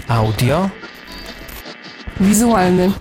Audio. Wizualny.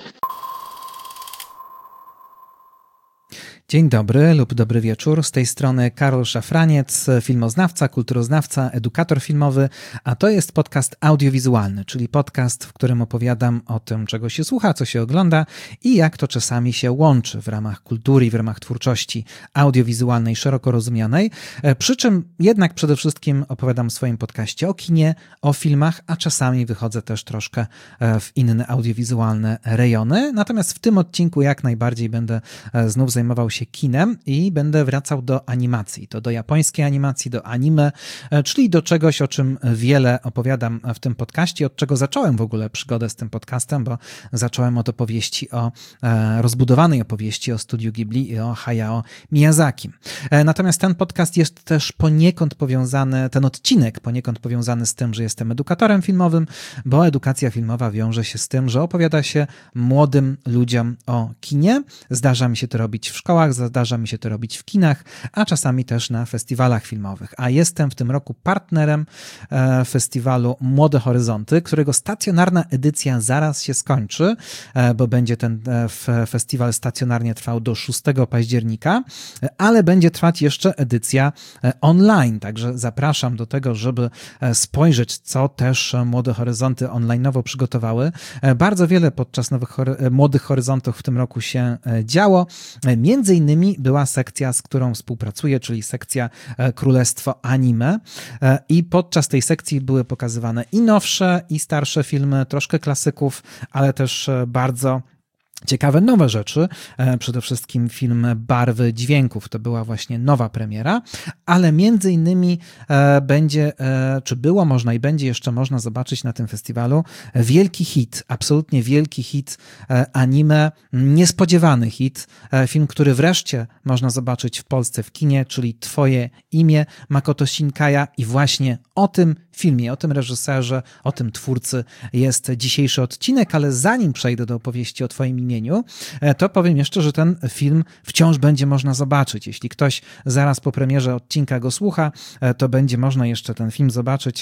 Dzień dobry lub dobry wieczór. Z tej strony Karol Szafraniec, filmoznawca, kulturoznawca, edukator filmowy, a to jest podcast audiowizualny, czyli podcast, w którym opowiadam o tym, czego się słucha, co się ogląda i jak to czasami się łączy w ramach kultury i w ramach twórczości audiowizualnej, szeroko rozumianej. Przy czym jednak przede wszystkim opowiadam w swoim podcaście o kinie, o filmach, a czasami wychodzę też troszkę w inne audiowizualne rejony. Natomiast w tym odcinku jak najbardziej będę znów zajmował się kinem i będę wracał do animacji. To do japońskiej animacji, do anime, czyli do czegoś, o czym wiele opowiadam w tym podcaście, od czego zacząłem w ogóle przygodę z tym podcastem, bo zacząłem od opowieści rozbudowanej opowieści o studiu Ghibli i o Hayao Miyazaki. Natomiast ten podcast jest też poniekąd powiązany, ten odcinek poniekąd powiązany z tym, że jestem edukatorem filmowym, bo edukacja filmowa wiąże się z tym, że opowiada się młodym ludziom o kinie. Zdarza mi się to robić w szkołach, zdarza mi się to robić w kinach, a czasami też na festiwalach filmowych. A jestem w tym roku partnerem festiwalu Młode Horyzonty, którego stacjonarna edycja zaraz się skończy, bo będzie ten festiwal stacjonarnie trwał do 6 października, ale będzie trwać jeszcze edycja online, także zapraszam do tego, żeby spojrzeć, co też Młode Horyzonty online'owo przygotowały. Bardzo wiele podczas Młodych Horyzontów w tym roku się działo. Między innymi była sekcja, z którą współpracuję, czyli sekcja Królestwo Anime i podczas tej sekcji były pokazywane i nowsze, i starsze filmy, troszkę klasyków, ale też bardzo ciekawe nowe rzeczy, przede wszystkim film Barwy Dźwięków, to była właśnie nowa premiera, ale między innymi będzie, czy było można i będzie jeszcze można zobaczyć na tym festiwalu wielki hit, absolutnie wielki hit anime, niespodziewany hit, film, który wreszcie można zobaczyć w Polsce w kinie, czyli Twoje imię Makoto Shinkaya i właśnie o tym filmie, o tym reżyserze, o tym twórcy jest dzisiejszy odcinek, ale zanim przejdę do opowieści o Twoim imieniu, to powiem jeszcze, że ten film wciąż będzie można zobaczyć. Jeśli ktoś zaraz po premierze odcinka go słucha, to będzie można jeszcze ten film zobaczyć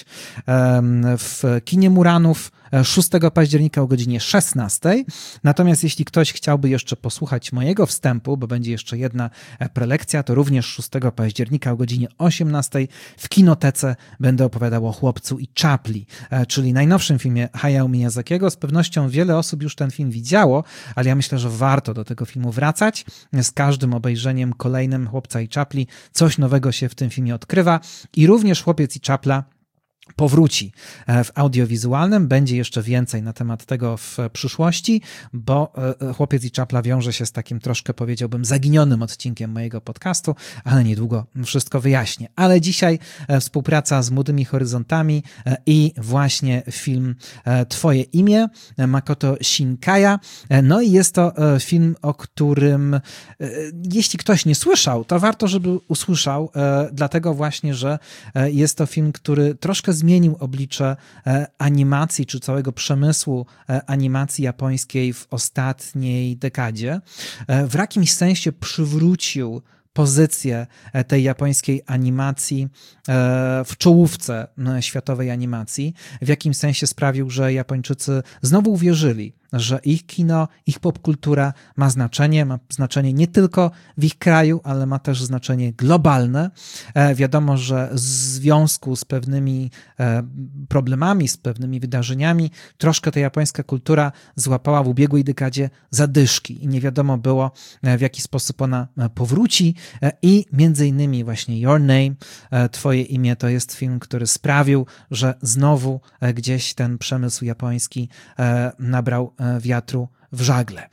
w kinie Muranów 6 października o godzinie 16. Natomiast jeśli ktoś chciałby jeszcze posłuchać mojego wstępu, bo będzie jeszcze jedna prelekcja, to również 6 października o godzinie 18 w kinotece będę opowiadał o Chłopcu i Czapli, czyli najnowszym filmie Hayao Miyazakiego. Z pewnością wiele osób już ten film widziało, ale ja myślę, że warto do tego filmu wracać. Z każdym obejrzeniem kolejnym Chłopca i Czapli coś nowego się w tym filmie odkrywa i również Chłopiec i Czapla powróci w audiowizualnym. Będzie jeszcze więcej na temat tego w przyszłości, bo Chłopiec i Czapla wiąże się z takim troszkę, powiedziałbym, zaginionym odcinkiem mojego podcastu, ale niedługo wszystko wyjaśnię. Ale dzisiaj współpraca z Młodymi Horyzontami i właśnie film Twoje imię Makoto Shinkaya. No i jest to film, o którym jeśli ktoś nie słyszał, to warto, żeby usłyszał, dlatego właśnie, że jest to film, który troszkę zmienił oblicze animacji, czy całego przemysłu animacji japońskiej w ostatniej dekadzie. W jakimś sensie przywrócił pozycję tej japońskiej animacji w czołówce światowej animacji. W jakimś sensie sprawił, że Japończycy znowu uwierzyli, że ich kino, ich popkultura ma znaczenie nie tylko w ich kraju, ale ma też znaczenie globalne. Wiadomo, że w związku z pewnymi problemami, z pewnymi wydarzeniami, troszkę ta japońska kultura złapała w ubiegłej dekadzie zadyszki i nie wiadomo było, w jaki sposób ona powróci i między innymi właśnie Your Name, Twoje imię, to jest film, który sprawił, że znowu gdzieś ten przemysł japoński nabrał wiatru w żagle.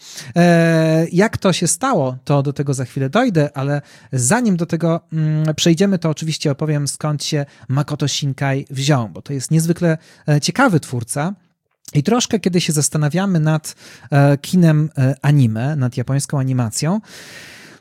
Jak to się stało, to do tego za chwilę dojdę, ale zanim do tego przejdziemy, to oczywiście opowiem, skąd się Makoto Shinkai wziął, bo to jest niezwykle ciekawy twórca. I troszkę, kiedy się zastanawiamy nad kinem anime, nad japońską animacją,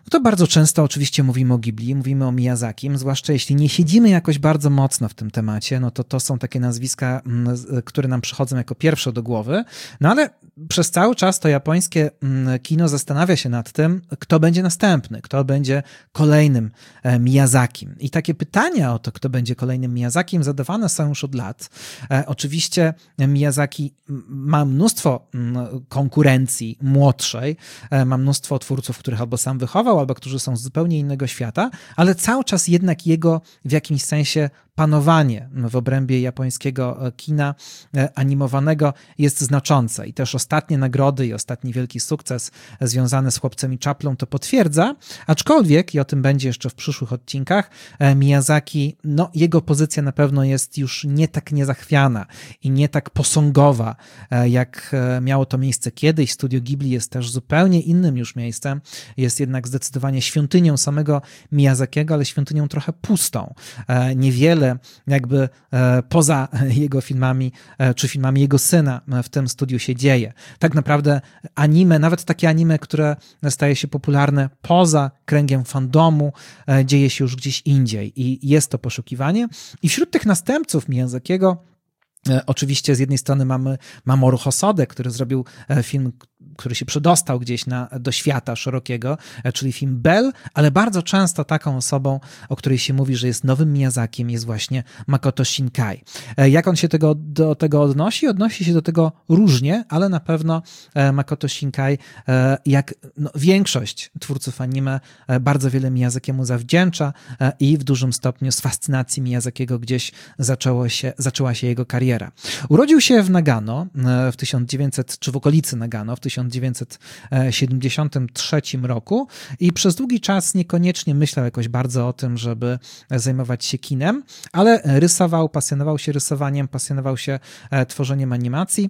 No to bardzo często oczywiście mówimy o Ghibli, mówimy o Miyazakim, zwłaszcza jeśli nie siedzimy jakoś bardzo mocno w tym temacie, no to są takie nazwiska, które nam przychodzą jako pierwsze do głowy, no ale przez cały czas to japońskie kino zastanawia się nad tym, kto będzie następny, kto będzie kolejnym Miyazakim. I takie pytania o to, kto będzie kolejnym Miyazakim, zadawane są już od lat. Oczywiście Miyazaki ma mnóstwo konkurencji młodszej, ma mnóstwo twórców, których albo sam wychował, albo którzy są z zupełnie innego świata, ale cały czas jednak jego w jakimś sensie panowanie w obrębie japońskiego kina animowanego jest znaczące i też ostatnie nagrody i ostatni wielki sukces związany z Chłopcem i Czaplą to potwierdza, aczkolwiek, i o tym będzie jeszcze w przyszłych odcinkach, Miyazaki, no jego pozycja na pewno jest już nie tak niezachwiana i nie tak posągowa, jak miało to miejsce kiedyś. Studio Ghibli jest też zupełnie innym już miejscem, jest jednak zdecydowanie świątynią samego Miyazakiego, ale świątynią trochę pustą. Niewiele jakby poza jego filmami, czy filmami jego syna w tym studiu się dzieje. Tak naprawdę anime, nawet takie anime, które staje się popularne poza kręgiem fandomu, dzieje się już gdzieś indziej i jest to poszukiwanie. I wśród tych następców Miyazakiego oczywiście z jednej strony mamy Mamoru Hosodę, który zrobił film, który się przedostał gdzieś do świata szerokiego, czyli film Bell, ale bardzo często taką osobą, o której się mówi, że jest nowym Miyazakiem, jest właśnie Makoto Shinkai. Jak on się do tego odnosi? Odnosi się do tego różnie, ale na pewno Makoto Shinkai, jak większość twórców anime, bardzo wiele Miyazakiemu zawdzięcza i w dużym stopniu z fascynacji Miyazakiego gdzieś zaczęła się jego kariera. Urodził się w Nagano czy w okolicy Nagano w 1973 roku i przez długi czas niekoniecznie myślał jakoś bardzo o tym, żeby zajmować się kinem, ale pasjonował się rysowaniem, pasjonował się tworzeniem animacji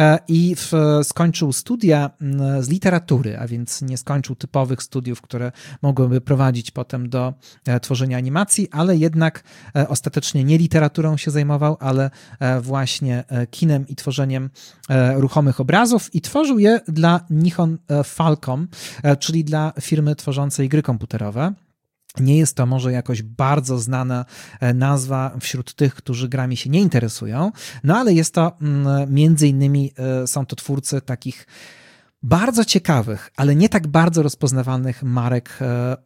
i skończył studia z literatury, a więc nie skończył typowych studiów, które mogłyby prowadzić potem do tworzenia animacji, ale jednak ostatecznie nie literaturą się zajmował, ale właśnie kinem i tworzeniem ruchomych obrazów i tworzył je dla Nihon Falcom, czyli dla firmy tworzącej gry komputerowe. Nie jest to może jakoś bardzo znana nazwa wśród tych, którzy grami się nie interesują, no ale jest to między innymi, są to twórcy takich bardzo ciekawych, ale nie tak bardzo rozpoznawalnych marek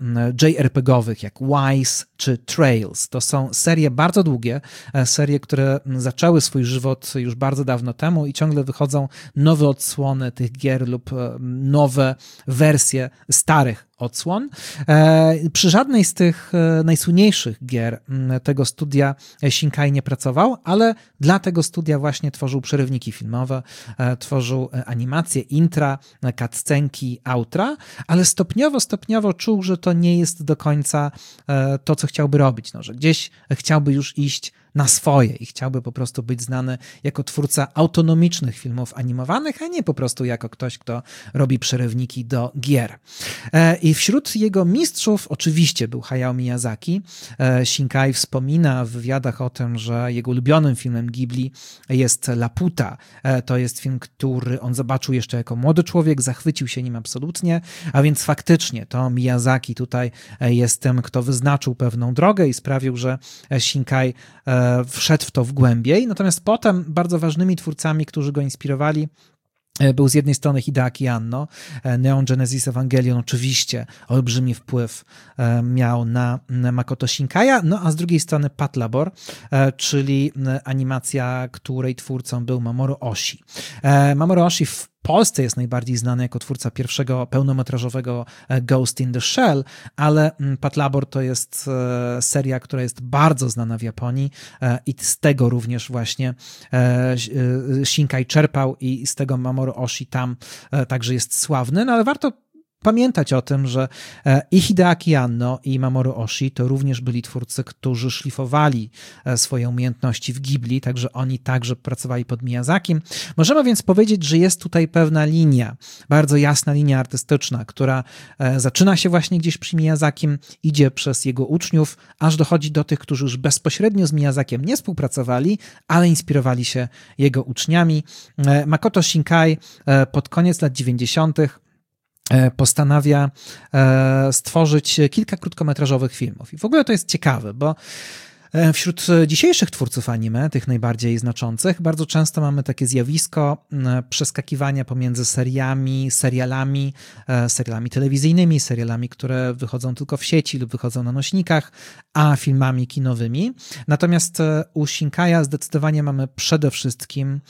JRPG-owych jak Wise czy Trails. To są serie bardzo długie, serie, które zaczęły swój żywot już bardzo dawno temu i ciągle wychodzą nowe odsłony tych gier lub nowe wersje starych odsłon. Przy żadnej z tych najsłynniejszych gier tego studia Shinkai nie pracował, ale dla tego studia właśnie tworzył przerywniki filmowe, tworzył animacje, intra, cutscenki, outra, ale stopniowo czuł, że to nie jest do końca to, co chciałby robić, że gdzieś chciałby już iść na swoje i chciałby po prostu być znany jako twórca autonomicznych filmów animowanych, a nie po prostu jako ktoś, kto robi przerywniki do gier. I wśród jego mistrzów oczywiście był Hayao Miyazaki. Shinkai wspomina w wywiadach o tym, że jego ulubionym filmem Ghibli jest Laputa. To jest film, który on zobaczył jeszcze jako młody człowiek, zachwycił się nim absolutnie, a więc faktycznie to Miyazaki tutaj jest tym, kto wyznaczył pewną drogę i sprawił, że Shinkai wszedł w to w głębiej. Natomiast potem bardzo ważnymi twórcami, którzy go inspirowali, był z jednej strony Hideaki Anno. Neon Genesis Evangelion oczywiście olbrzymi wpływ miał na Makoto Shinkai'a, no a z drugiej strony Patlabor, czyli animacja, której twórcą był Mamoru Oshii. Mamoru Oshii w Polsce jest najbardziej znany jako twórca pierwszego pełnometrażowego Ghost in the Shell, ale Patlabor to jest seria, która jest bardzo znana w Japonii i z tego również właśnie Shinkai czerpał i z tego Mamoru Oshii tam także jest sławny, no ale warto pamiętać o tym, że i Hideaki Anno, i Mamoru Oshii to również byli twórcy, którzy szlifowali swoje umiejętności w Ghibli, także oni także pracowali pod Miyazakim. Możemy więc powiedzieć, że jest tutaj pewna linia, bardzo jasna linia artystyczna, która zaczyna się właśnie gdzieś przy Miyazakim, idzie przez jego uczniów, aż dochodzi do tych, którzy już bezpośrednio z Miyazakiem nie współpracowali, ale inspirowali się jego uczniami. Makoto Shinkai pod koniec lat 90. postanawia stworzyć kilka krótkometrażowych filmów. I w ogóle to jest ciekawe, bo wśród dzisiejszych twórców anime, tych najbardziej znaczących, bardzo często mamy takie zjawisko przeskakiwania pomiędzy serialami telewizyjnymi, serialami, które wychodzą tylko w sieci lub wychodzą na nośnikach, a filmami kinowymi. Natomiast u Shinkaja zdecydowanie mamy przede wszystkim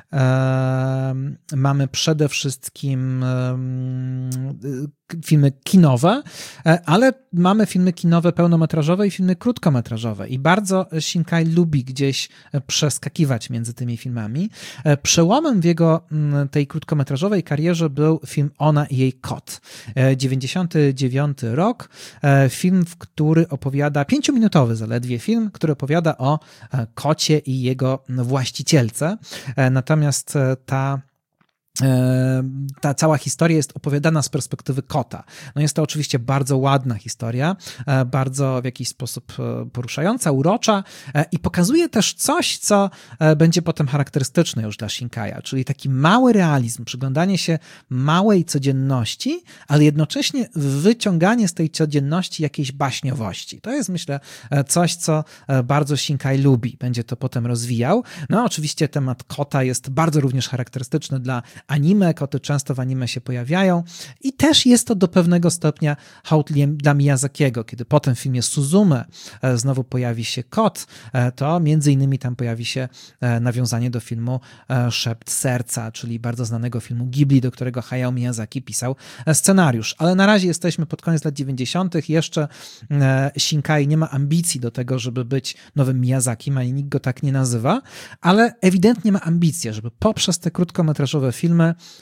filmy kinowe, ale mamy filmy kinowe pełnometrażowe i filmy krótkometrażowe i bardzo Shinkai lubi gdzieś przeskakiwać między tymi filmami. Przełomem w jego tej krótkometrażowej karierze był film Ona i jej kot. 99 rok, film, który opowiada, 5-minutowy zaledwie film, który opowiada o kocie i jego właścicielce. Natomiast ta cała historia jest opowiadana z perspektywy kota. No jest to oczywiście bardzo ładna historia, bardzo w jakiś sposób poruszająca, urocza i pokazuje też coś, co będzie potem charakterystyczne już dla Shinkaja, czyli taki mały realizm, przyglądanie się małej codzienności, ale jednocześnie wyciąganie z tej codzienności jakiejś baśniowości. To jest, myślę, coś, co bardzo Shinkai lubi. Będzie to potem rozwijał. No oczywiście temat kota jest bardzo również charakterystyczny dla anime, koty często w anime się pojawiają i też jest to do pewnego stopnia hołd dla Miyazakiego. Kiedy potem w filmie Suzume znowu pojawi się kot, to między innymi tam pojawi się nawiązanie do filmu Szept serca, czyli bardzo znanego filmu Ghibli, do którego Hayao Miyazaki pisał scenariusz. Ale na razie jesteśmy pod koniec lat 90. Jeszcze Shinkai nie ma ambicji do tego, żeby być nowym Miyazakim, ani nikt go tak nie nazywa, ale ewidentnie ma ambicje, żeby poprzez te krótkometrażowe filmy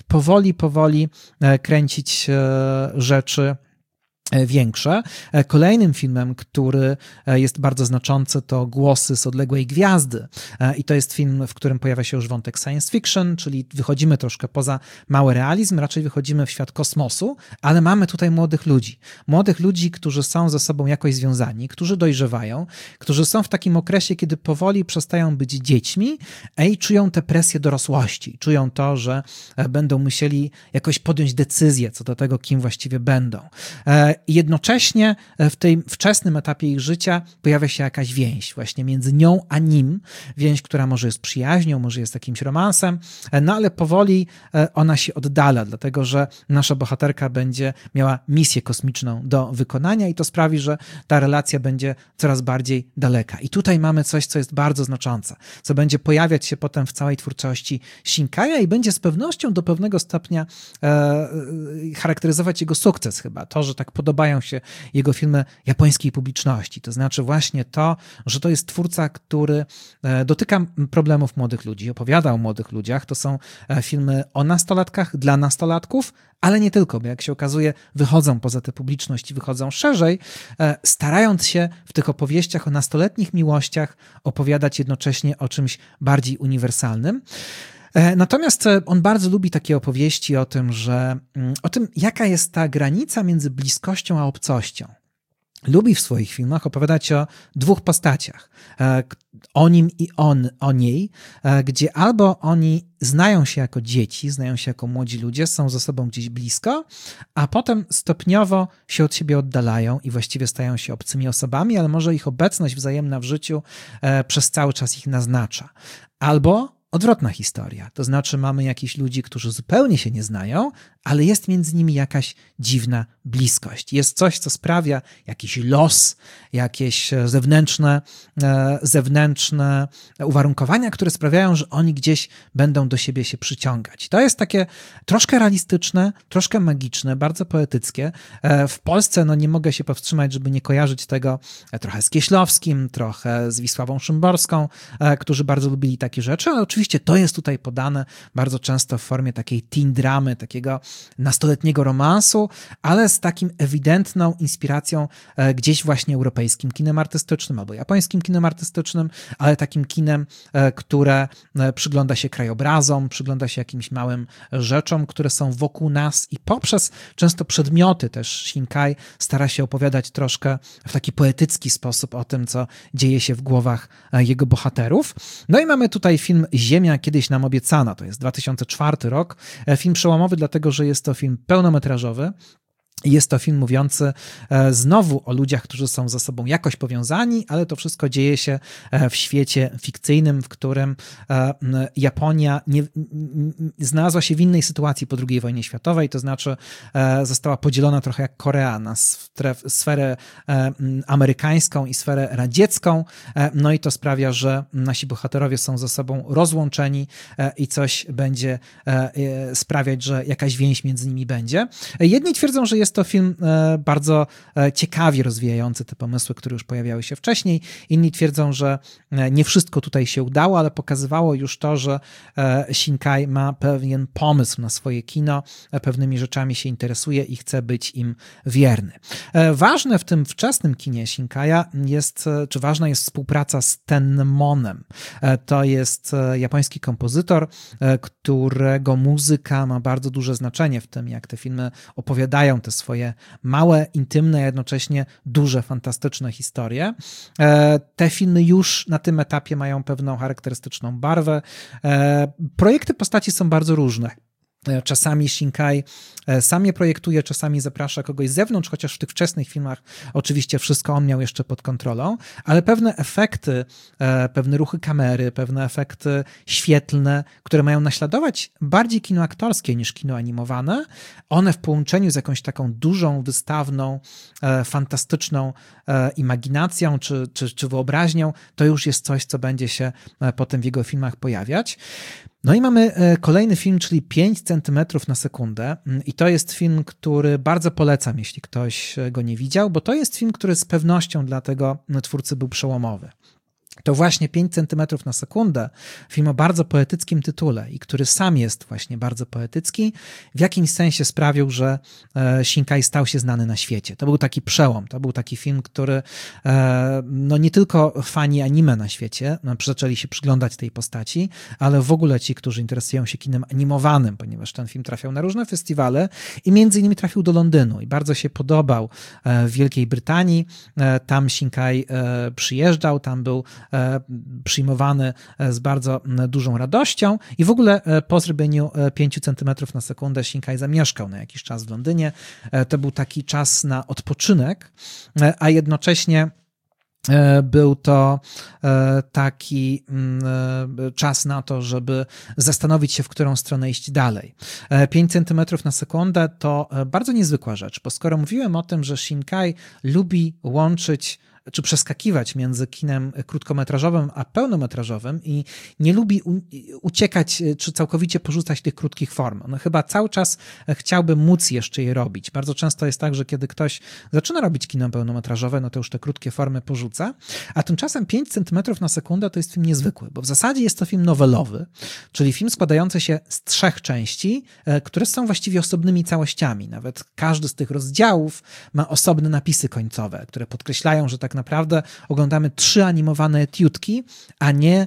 powoli kręcić rzeczy większe. Kolejnym filmem, który jest bardzo znaczący, to Głosy z odległej gwiazdy. I to jest film, w którym pojawia się już wątek science fiction, czyli wychodzimy troszkę poza mały realizm, raczej wychodzimy w świat kosmosu, ale mamy tutaj młodych ludzi. Młodych ludzi, którzy są ze sobą jakoś związani, którzy dojrzewają, którzy są w takim okresie, kiedy powoli przestają być dziećmi i czują tę presję dorosłości. Czują to, że będą musieli jakoś podjąć decyzję co do tego, kim właściwie będą. I jednocześnie w tym wczesnym etapie ich życia pojawia się jakaś więź właśnie między nią a nim. Więź, która może jest przyjaźnią, może jest jakimś romansem, no ale powoli ona się oddala, dlatego że nasza bohaterka będzie miała misję kosmiczną do wykonania i to sprawi, że ta relacja będzie coraz bardziej daleka. I tutaj mamy coś, co jest bardzo znaczące, co będzie pojawiać się potem w całej twórczości Shinkaja i będzie z pewnością do pewnego stopnia charakteryzować jego sukces chyba. To, że tak podobają się jego filmy japońskiej publiczności. To znaczy właśnie to, że to jest twórca, który dotyka problemów młodych ludzi, opowiada o młodych ludziach. To są filmy o nastolatkach, dla nastolatków, ale nie tylko, bo jak się okazuje, wychodzą poza tę publiczność i wychodzą szerzej, starając się w tych opowieściach o nastoletnich miłościach opowiadać jednocześnie o czymś bardziej uniwersalnym. Natomiast on bardzo lubi takie opowieści o tym, jaka jest ta granica między bliskością a obcością. Lubi w swoich filmach opowiadać o dwóch postaciach, o nim i o niej, gdzie albo oni znają się jako dzieci, znają się jako młodzi ludzie, są ze sobą gdzieś blisko, a potem stopniowo się od siebie oddalają i właściwie stają się obcymi osobami, ale może ich obecność wzajemna w życiu przez cały czas ich naznacza. Albo odwrotna historia, to znaczy mamy jakichś ludzi, którzy zupełnie się nie znają, ale jest między nimi jakaś dziwna bliskość. Jest coś, co sprawia jakiś los, jakieś zewnętrzne uwarunkowania, które sprawiają, że oni gdzieś będą do siebie się przyciągać. To jest takie troszkę realistyczne, troszkę magiczne, bardzo poetyckie. W Polsce nie mogę się powstrzymać, żeby nie kojarzyć tego trochę z Kieślowskim, trochę z Wisławą Szymborską, którzy bardzo lubili takie rzeczy, ale oczywiście to jest tutaj podane bardzo często w formie takiej teen dramy, takiego nastoletniego romansu, ale z takim ewidentną inspiracją gdzieś właśnie europejskim kinem artystycznym albo japońskim kinem artystycznym, ale takim kinem, które przygląda się krajobrazom, przygląda się jakimś małym rzeczom, które są wokół nas i poprzez często przedmioty też Shinkai stara się opowiadać troszkę w taki poetycki sposób o tym, co dzieje się w głowach jego bohaterów. No i mamy tutaj film Ziemia kiedyś nam obiecana. To jest 2004 rok. Film przełomowy, dlatego że jest to film pełnometrażowy. Jest to film mówiący znowu o ludziach, którzy są ze sobą jakoś powiązani, ale to wszystko dzieje się w świecie fikcyjnym, w którym Japonia znalazła się w innej sytuacji po II wojnie światowej, to znaczy została podzielona trochę jak Korea na sferę amerykańską i sferę radziecką, no i to sprawia, że nasi bohaterowie są ze sobą rozłączeni i coś będzie sprawiać, że jakaś więź między nimi będzie. Jedni twierdzą, że jest to film bardzo ciekawie rozwijający te pomysły, które już pojawiały się wcześniej. Inni twierdzą, że nie wszystko tutaj się udało, ale pokazywało już to, że Shinkai ma pewien pomysł na swoje kino, pewnymi rzeczami się interesuje i chce być im wierny. Ważne w tym wczesnym kinie Shinkaja jest, czy ważna jest współpraca z Tenmonem. To jest japoński kompozytor, którego muzyka ma bardzo duże znaczenie w tym, jak te filmy opowiadają te swoje małe, intymne, a jednocześnie duże, fantastyczne historie. Te filmy już na tym etapie mają pewną charakterystyczną barwę. Projekty postaci są bardzo różne. Czasami Shinkai sam je projektuje, czasami zaprasza kogoś z zewnątrz, chociaż w tych wczesnych filmach oczywiście wszystko on miał jeszcze pod kontrolą, ale pewne efekty, pewne ruchy kamery, pewne efekty świetlne, które mają naśladować bardziej kino aktorskie niż kino animowane, one w połączeniu z jakąś taką dużą, wystawną, fantastyczną imaginacją czy wyobraźnią, to już jest coś, co będzie się potem w jego filmach pojawiać. No i mamy kolejny film, czyli 5 centymetrów na sekundę i to jest film, który bardzo polecam, jeśli ktoś go nie widział, bo to jest film, który z pewnością dla tego twórcy był przełomowy. To właśnie 5 centymetrów na sekundę, film o bardzo poetyckim tytule i który sam jest właśnie bardzo poetycki, w jakimś sensie sprawił, że Shinkai stał się znany na świecie. To był taki przełom, to był taki film, który no nie tylko fani anime na świecie zaczęli się przyglądać tej postaci, ale w ogóle ci, którzy interesują się kinem animowanym, ponieważ ten film trafiał na różne festiwale i między innymi trafił do Londynu i bardzo się podobał w Wielkiej Brytanii. Tam Shinkai przyjeżdżał, tam był przyjmowany z bardzo dużą radością i w ogóle po zrobieniu 5 centymetrów na sekundę Shinkai zamieszkał na jakiś czas w Londynie. To był taki czas na odpoczynek, a jednocześnie był to taki czas na to, żeby zastanowić się, w którą stronę iść dalej. 5 centymetrów na sekundę to bardzo niezwykła rzecz, bo skoro mówiłem o tym, że Shinkai lubi łączyć czy przeskakiwać między kinem krótkometrażowym a pełnometrażowym i nie lubi uciekać czy całkowicie porzucać tych krótkich form. On chyba cały czas chciałby móc jeszcze je robić. Bardzo często jest tak, że kiedy ktoś zaczyna robić kino pełnometrażowe, no to już te krótkie formy porzuca, a tymczasem 5 centymetrów na sekundę to jest film niezwykły, bo w zasadzie jest to film nowelowy, czyli film składający się z 3 części, które są właściwie osobnymi całościami. Nawet każdy z tych rozdziałów ma osobne napisy końcowe, które podkreślają, że tak naprawdę oglądamy 3 animowane etiudki, a nie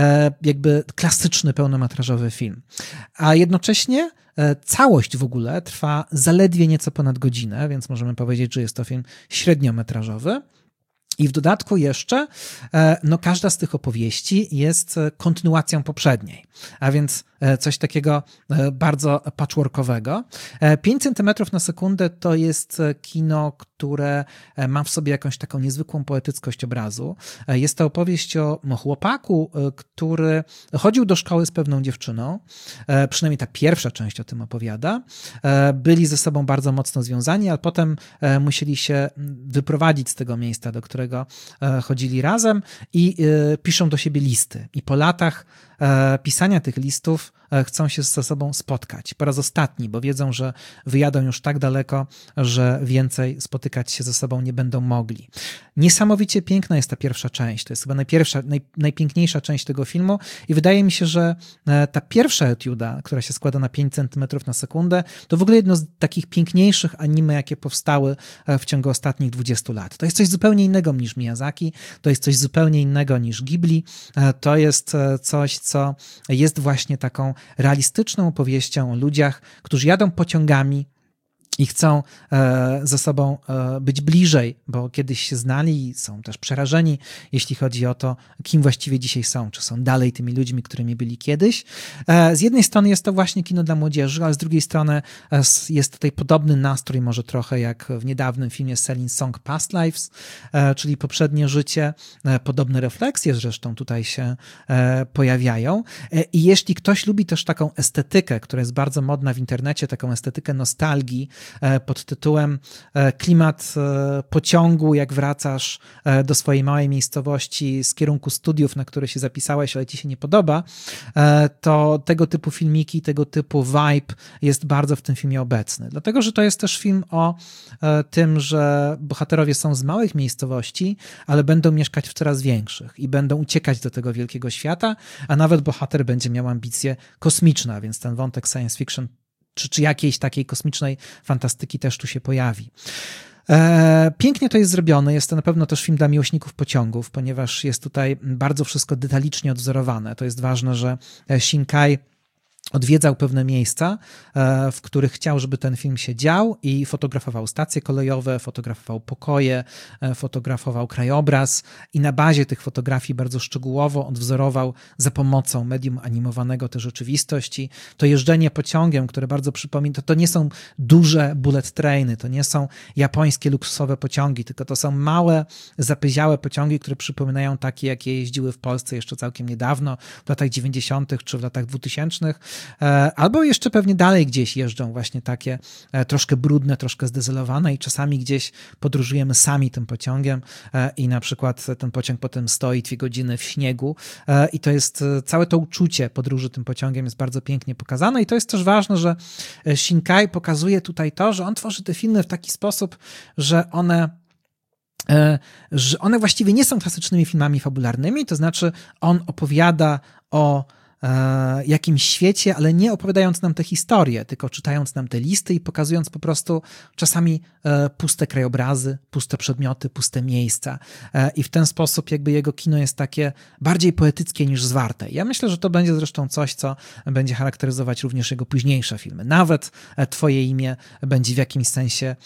jakby klasyczny pełnometrażowy film. A jednocześnie całość w ogóle trwa zaledwie nieco ponad godzinę, więc możemy powiedzieć, że jest to film średniometrażowy. I w dodatku jeszcze no każda z tych opowieści jest kontynuacją poprzedniej, a więc coś takiego bardzo patchworkowego. 5 centymetrów na sekundę to jest kino, które ma w sobie jakąś taką niezwykłą poetyckość obrazu. Jest to opowieść o chłopaku, który chodził do szkoły z pewną dziewczyną, przynajmniej ta pierwsza część o tym opowiada. Byli ze sobą bardzo mocno związani, a potem musieli się wyprowadzić z tego miejsca, do którego chodzili razem i piszą do siebie listy. I po latach pisania tych listów chcą się ze sobą spotkać po raz ostatni, bo wiedzą, że wyjadą już tak daleko, że więcej spotykać się ze sobą nie będą mogli. Niesamowicie piękna jest ta pierwsza część. To jest chyba najpiękniejsza część tego filmu i wydaje mi się, że ta pierwsza etiuda, która się składa na 5 centymetrów na sekundę, to w ogóle jedno z takich piękniejszych anime, jakie powstały w ciągu ostatnich 20 lat. To jest coś zupełnie innego niż Miyazaki, to jest coś zupełnie innego niż Ghibli, to jest coś, co jest właśnie taką realistyczną opowieścią o ludziach, którzy jadą pociągami i chcą ze sobą być bliżej, bo kiedyś się znali i są też przerażeni, jeśli chodzi o to, kim właściwie dzisiaj są, czy są dalej tymi ludźmi, którymi byli kiedyś. Z jednej strony jest to właśnie kino dla młodzieży, ale z drugiej strony jest tutaj podobny nastrój, może trochę jak w niedawnym filmie Selling Song Past Lives, czyli poprzednie życie. Podobne refleksje zresztą tutaj się pojawiają. I jeśli ktoś lubi też taką estetykę, która jest bardzo modna w internecie, taką estetykę nostalgii, pod tytułem klimat pociągu, jak wracasz do swojej małej miejscowości z kierunku studiów, na które się zapisałeś, ale ci się nie podoba, to tego typu filmiki, tego typu vibe jest bardzo w tym filmie obecny. Dlatego, że to jest też film o tym, że bohaterowie są z małych miejscowości, ale będą mieszkać w coraz większych i będą uciekać do tego wielkiego świata, a nawet bohater będzie miał ambicje kosmiczne, więc ten wątek science fiction czy jakiejś takiej kosmicznej fantastyki też tu się pojawi. Pięknie to jest zrobione, jest to na pewno też film dla miłośników pociągów, ponieważ jest tutaj bardzo wszystko detalicznie odwzorowane. To jest ważne, że Shinkai odwiedzał pewne miejsca, w których chciał, żeby ten film się dział i fotografował stacje kolejowe, fotografował pokoje, fotografował krajobraz i na bazie tych fotografii bardzo szczegółowo odwzorował za pomocą medium animowanego tę rzeczywistość i to jeżdżenie pociągiem, które bardzo przypomina, to nie są duże bullet trainy, to nie są japońskie luksusowe pociągi, tylko to są małe, zapyziałe pociągi, które przypominają takie, jakie jeździły w Polsce jeszcze całkiem niedawno, w latach 90. czy w latach 2000. Albo jeszcze pewnie dalej gdzieś jeżdżą właśnie takie troszkę brudne, troszkę zdezelowane i czasami gdzieś podróżujemy sami tym pociągiem i na przykład ten pociąg potem stoi 2 godziny w śniegu i to jest całe to uczucie podróży tym pociągiem jest bardzo pięknie pokazane i to jest też ważne, że Shinkai pokazuje tutaj to, że on tworzy te filmy w taki sposób, że one właściwie nie są klasycznymi filmami fabularnymi, to znaczy on opowiada o jakimś świecie, ale nie opowiadając nam te historie, tylko czytając nam te listy i pokazując po prostu czasami puste krajobrazy, puste przedmioty, puste miejsca. I w ten sposób jakby jego kino jest takie bardziej poetyckie niż zwarte. Ja myślę, że to będzie zresztą coś, co będzie charakteryzować również jego późniejsze filmy. Nawet Twoje imię będzie w jakimś sensie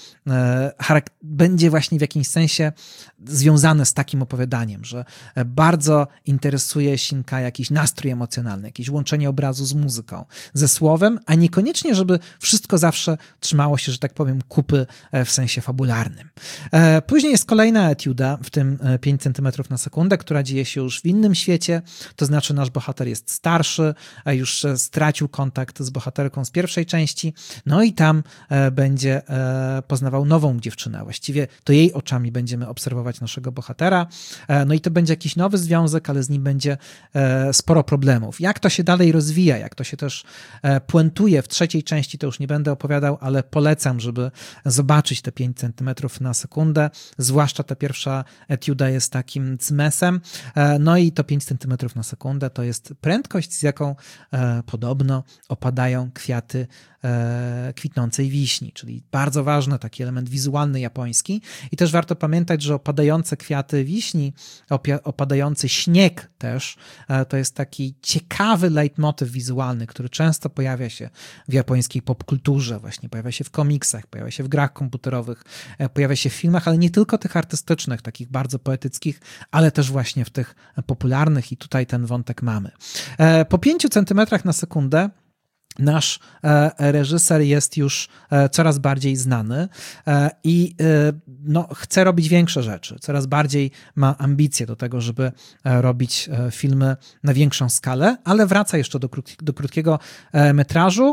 będzie właśnie w jakimś sensie związane z takim opowiadaniem, że bardzo interesuje Shinkai jakiś nastrój emocjonalny, jakieś łączenie obrazu z muzyką, ze słowem, a niekoniecznie, żeby wszystko zawsze trzymało się, że tak powiem, kupy w sensie fabularnym. Później jest kolejna etiuda, w tym 5 cm na sekundę, która dzieje się już w innym świecie, to znaczy nasz bohater jest starszy, już stracił kontakt z bohaterką z pierwszej części, no i tam będzie poznawał nową dziewczynę, właściwie to jej oczami będziemy obserwować naszego bohatera, no i to będzie jakiś nowy związek, ale z nim będzie sporo problemów. Jak to się dalej rozwija, jak to się też puentuje w trzeciej części, to już nie będę opowiadał, ale polecam, żeby zobaczyć te 5 cm na sekundę, zwłaszcza ta pierwsza etiuda jest takim cmesem, no i to 5 cm na sekundę to jest prędkość, z jaką podobno opadają kwiaty kwitnącej wiśni, czyli bardzo ważny taki element wizualny japoński i też warto pamiętać, że opadające kwiaty wiśni, opadający śnieg też, to jest taki ciekawy leitmotyw wizualny, który często pojawia się w japońskiej popkulturze, właśnie pojawia się w komiksach, pojawia się w grach komputerowych, pojawia się w filmach, ale nie tylko tych artystycznych, takich bardzo poetyckich, ale też właśnie w tych popularnych i tutaj ten wątek mamy. Po 5 centymetrach na sekundę nasz reżyser jest już coraz bardziej znany i chce robić większe rzeczy. Coraz bardziej ma ambicje do tego, żeby robić filmy na większą skalę, ale wraca jeszcze do krótkiego metrażu.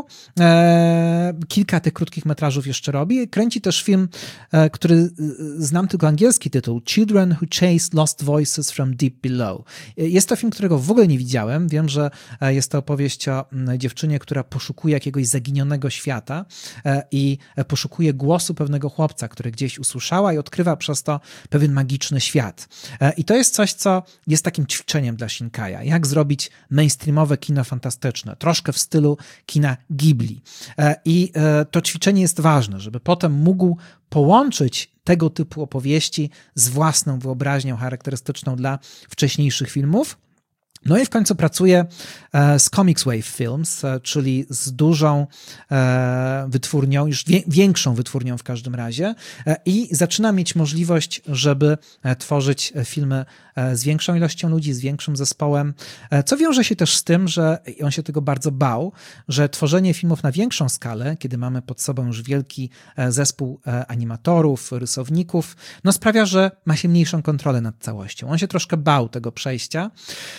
Kilka tych krótkich metrażów jeszcze robi. Kręci też film, który znam tylko angielski tytuł, Children Who Chase Lost Voices from Deep Below. Jest to film, którego w ogóle nie widziałem. Wiem, że jest to opowieść o dziewczynie, która poszukuje jakiegoś zaginionego świata i poszukuje głosu pewnego chłopca, który gdzieś usłyszała i odkrywa przez to pewien magiczny świat. I to jest coś, co jest takim ćwiczeniem dla Shinkaja. Jak zrobić mainstreamowe kino fantastyczne, troszkę w stylu kina Ghibli. I to ćwiczenie jest ważne, żeby potem mógł połączyć tego typu opowieści z własną wyobraźnią charakterystyczną dla wcześniejszych filmów. No i w końcu pracuje z Comics Wave Films, czyli z dużą wytwórnią, już większą wytwórnią w każdym razie, i zaczyna mieć możliwość, żeby tworzyć filmy z większą ilością ludzi, z większym zespołem, co wiąże się też z tym, że on się tego bardzo bał, że tworzenie filmów na większą skalę, kiedy mamy pod sobą już wielki zespół animatorów, rysowników, no sprawia, że ma się mniejszą kontrolę nad całością. On się troszkę bał tego przejścia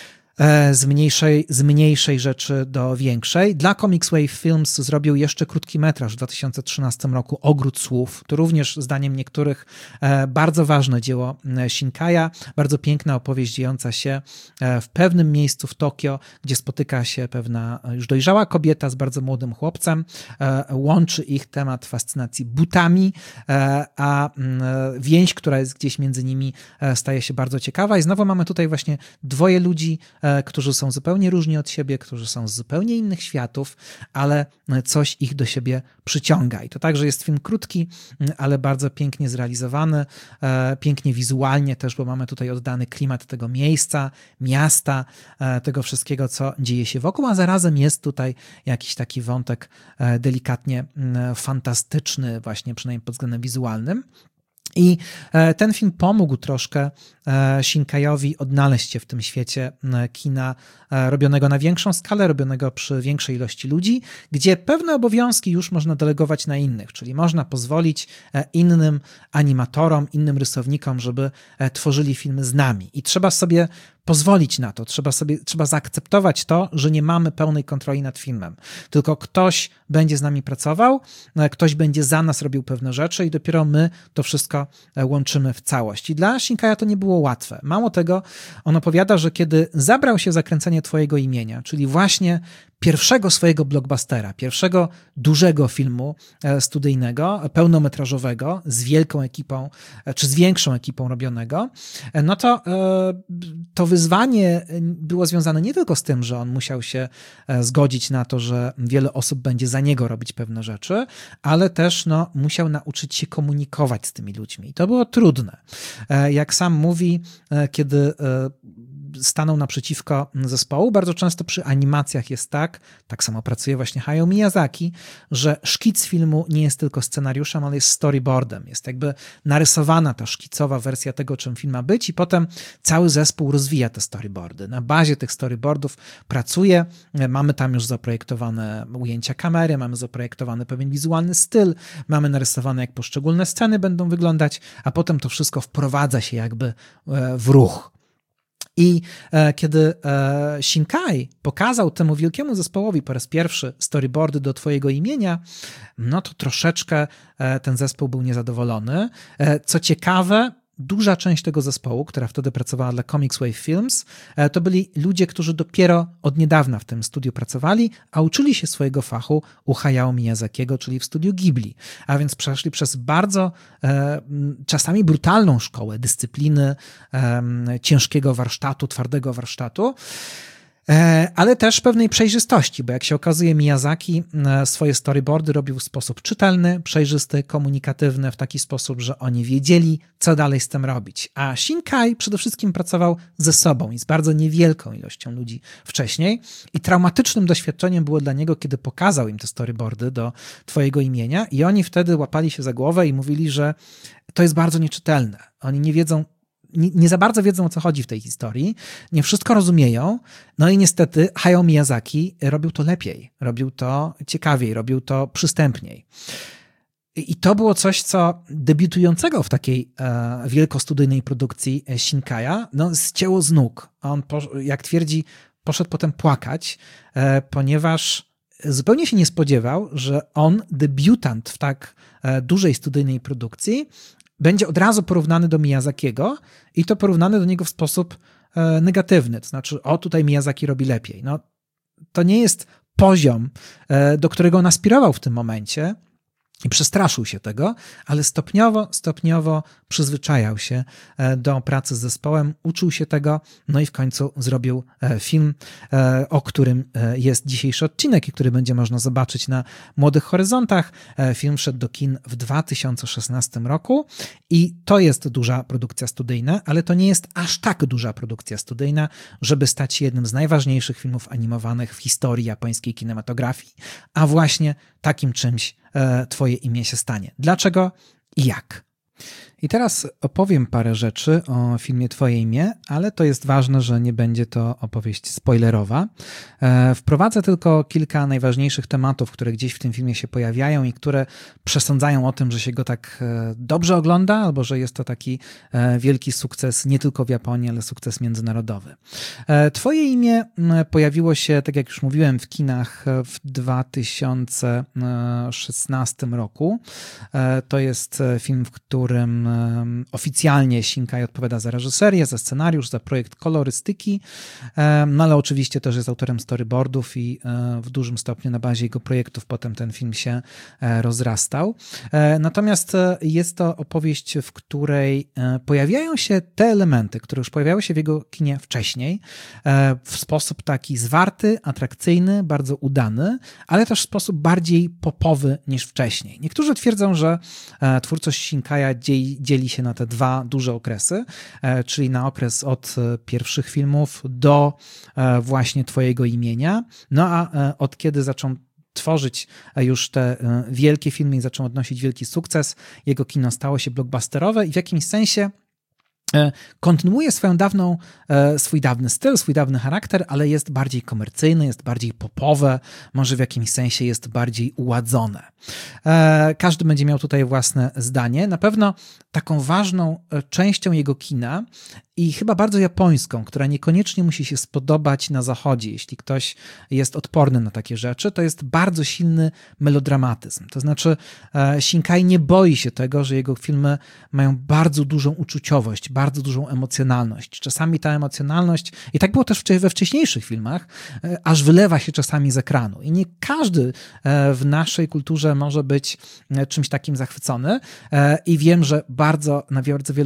z mniejszej rzeczy do większej. Dla Comics Wave Films zrobił jeszcze krótki metraż w 2013 roku, Ogród Słów. To również, zdaniem niektórych, bardzo ważne dzieło Shinkaya, bardzo piękna opowieść dziejąca się w pewnym miejscu w Tokio, gdzie spotyka się pewna już dojrzała kobieta z bardzo młodym chłopcem. Łączy ich temat fascynacji butami, a więź, która jest gdzieś między nimi, staje się bardzo ciekawa. I znowu mamy tutaj właśnie dwoje ludzi, którzy są zupełnie różni od siebie, którzy są z zupełnie innych światów, ale coś ich do siebie przyciąga. I to także jest film krótki, ale bardzo pięknie zrealizowany, pięknie wizualnie też, bo mamy tutaj oddany klimat tego miejsca, miasta, tego wszystkiego, co dzieje się wokół, a zarazem jest tutaj jakiś taki wątek delikatnie fantastyczny, właśnie przynajmniej pod względem wizualnym. I ten film pomógł troszkę Shinkaiowi odnaleźć się w tym świecie kina robionego na większą skalę, robionego przy większej ilości ludzi, gdzie pewne obowiązki już można delegować na innych, czyli można pozwolić innym animatorom, innym rysownikom, żeby tworzyli filmy z nami. I trzeba sobie pozwolić na to, trzeba zaakceptować to, że nie mamy pełnej kontroli nad filmem. Tylko ktoś będzie z nami pracował, ktoś będzie za nas robił pewne rzeczy i dopiero my to wszystko łączymy w całość. I dla Shinkaya to nie było łatwe. Mało tego, on opowiada, że kiedy zabrał się za kręcenie Twojego imienia, czyli właśnie pierwszego swojego blockbustera, pierwszego dużego filmu studyjnego, pełnometrażowego, z wielką ekipą, czy z większą ekipą robionego, no to wyzwanie było związane nie tylko z tym, że on musiał się zgodzić na to, że wiele osób będzie za niego robić pewne rzeczy, ale też musiał nauczyć się komunikować z tymi ludźmi. I to było trudne. Jak sam mówi, kiedy stanął naprzeciwko zespołu, bardzo często przy animacjach jest tak samo pracuje właśnie Hayao Miyazaki, że szkic filmu nie jest tylko scenariuszem, ale jest storyboardem. Jest jakby narysowana ta szkicowa wersja tego, czym film ma być i potem cały zespół rozwija te storyboardy. Na bazie tych storyboardów pracuje, mamy tam już zaprojektowane ujęcia kamery, mamy zaprojektowany pewien wizualny styl, mamy narysowane, jak poszczególne sceny będą wyglądać, a potem to wszystko wprowadza się jakby w ruch. I kiedy Shinkai pokazał temu wielkiemu zespołowi po raz pierwszy storyboardy do Twojego imienia, no to troszeczkę ten zespół był niezadowolony. Co ciekawe, duża część tego zespołu, która wtedy pracowała dla Comics Wave Films, to byli ludzie, którzy dopiero od niedawna w tym studiu pracowali, a uczyli się swojego fachu u Hayao Miyazakiego, czyli w studiu Ghibli. A więc przeszli przez bardzo czasami brutalną szkołę dyscypliny, ciężkiego warsztatu, twardego warsztatu, ale też pewnej przejrzystości, bo jak się okazuje, Miyazaki swoje storyboardy robił w sposób czytelny, przejrzysty, komunikatywny, w taki sposób, że oni wiedzieli, co dalej z tym robić. A Shinkai przede wszystkim pracował ze sobą i z bardzo niewielką ilością ludzi wcześniej i traumatycznym doświadczeniem było dla niego, kiedy pokazał im te storyboardy do Twojego imienia i oni wtedy łapali się za głowę i mówili, że to jest bardzo nieczytelne. Oni nie za bardzo wiedzą, o co chodzi w tej historii, nie wszystko rozumieją, no i niestety Hayao Miyazaki robił to lepiej, robił to ciekawiej, robił to przystępniej. I to było coś, co debiutującego w takiej wielkostudyjnej produkcji Shinkaya zcięło z nóg. On, jak twierdzi, poszedł potem płakać, ponieważ zupełnie się nie spodziewał, że on, debiutant w tak dużej studyjnej produkcji, będzie od razu porównany do Miyazakiego i to porównany do niego w sposób negatywny. To znaczy, tutaj Miyazaki robi lepiej. To nie jest poziom, do którego on aspirował w tym momencie, i przestraszył się tego, ale stopniowo przyzwyczajał się do pracy z zespołem, uczył się tego, no i w końcu zrobił film, o którym jest dzisiejszy odcinek i który będzie można zobaczyć na Młodych Horyzontach. Film wszedł do kin w 2016 roku i to jest duża produkcja studyjna, ale to nie jest aż tak duża produkcja studyjna, żeby stać się jednym z najważniejszych filmów animowanych w historii japońskiej kinematografii, a właśnie takim czymś Twoje imię się stanie. Dlaczego i jak? I teraz opowiem parę rzeczy o filmie Twoje imię, ale to jest ważne, że nie będzie to opowieść spoilerowa. Wprowadzę tylko kilka najważniejszych tematów, które gdzieś w tym filmie się pojawiają i które przesądzają o tym, że się go tak dobrze ogląda, albo że jest to taki wielki sukces nie tylko w Japonii, ale sukces międzynarodowy. Twoje imię pojawiło się, tak jak już mówiłem, w kinach w 2016 roku. To jest film, w którym oficjalnie Shinkai odpowiada za reżyserię, za scenariusz, za projekt kolorystyki, no ale oczywiście też jest autorem storyboardów i w dużym stopniu na bazie jego projektów potem ten film się rozrastał. Natomiast jest to opowieść, w której pojawiają się te elementy, które już pojawiały się w jego kinie wcześniej, w sposób taki zwarty, atrakcyjny, bardzo udany, ale też w sposób bardziej popowy niż wcześniej. Niektórzy twierdzą, że twórczość Shinkaja dzieli się na te dwa duże okresy, czyli na okres od pierwszych filmów do właśnie Twojego imienia, no a od kiedy zaczął tworzyć już te wielkie filmy i zaczął odnosić wielki sukces, jego kino stało się blockbusterowe i w jakimś sensie kontynuuje swój dawny styl, swój dawny charakter, ale jest bardziej komercyjny, jest bardziej popowe, może w jakimś sensie jest bardziej uładzone. Każdy będzie miał tutaj własne zdanie. Na pewno taką ważną częścią jego kina i chyba bardzo japońską, która niekoniecznie musi się spodobać na zachodzie, jeśli ktoś jest odporny na takie rzeczy, to jest bardzo silny melodramatyzm. To znaczy Shinkai nie boi się tego, że jego filmy mają bardzo dużą uczuciowość, bardzo dużą emocjonalność. Czasami ta emocjonalność, i tak było też we wcześniejszych filmach, aż wylewa się czasami z ekranu. I nie każdy w naszej kulturze może być czymś takim zachwycony i wiem, że na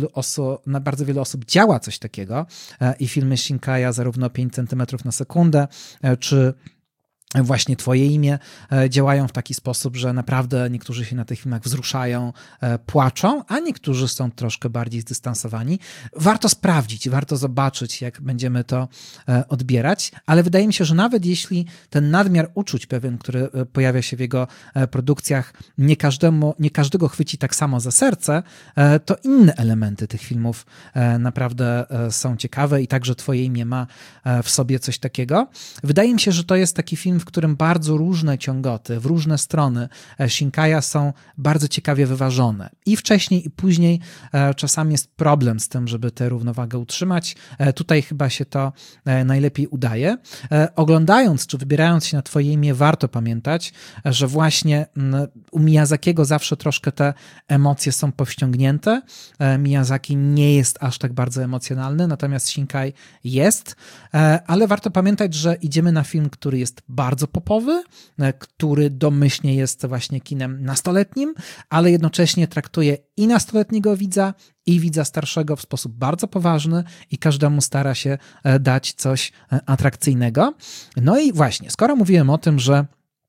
bardzo wielu osób działa coś takiego i filmy Shinkaja zarówno 5 cm na sekundę, czy właśnie Twoje imię działają w taki sposób, że naprawdę niektórzy się na tych filmach wzruszają, płaczą, a niektórzy są troszkę bardziej zdystansowani. Warto sprawdzić, warto zobaczyć, jak będziemy to odbierać, ale wydaje mi się, że nawet jeśli ten nadmiar uczuć pewien, który pojawia się w jego produkcjach, nie każdego chwyci tak samo za serce, to inne elementy tych filmów naprawdę są ciekawe i także Twoje imię ma w sobie coś takiego. Wydaje mi się, że to jest taki film, w którym bardzo różne ciągoty, w różne strony Shinkaja są bardzo ciekawie wyważone. I wcześniej, i później czasami jest problem z tym, żeby tę równowagę utrzymać. Tutaj chyba się to najlepiej udaje. Oglądając, czy wybierając się na Twoje imię, warto pamiętać, że właśnie u Miyazakiego zawsze troszkę te emocje są powściągnięte. Miyazaki nie jest aż tak bardzo emocjonalny, natomiast Shinkai jest, ale warto pamiętać, że idziemy na film, który jest bardzo popowy, który domyślnie jest właśnie kinem nastoletnim, ale jednocześnie traktuje i nastoletniego widza, i widza starszego w sposób bardzo poważny i każdemu stara się dać coś atrakcyjnego. No i właśnie, skoro mówiłem o tym, że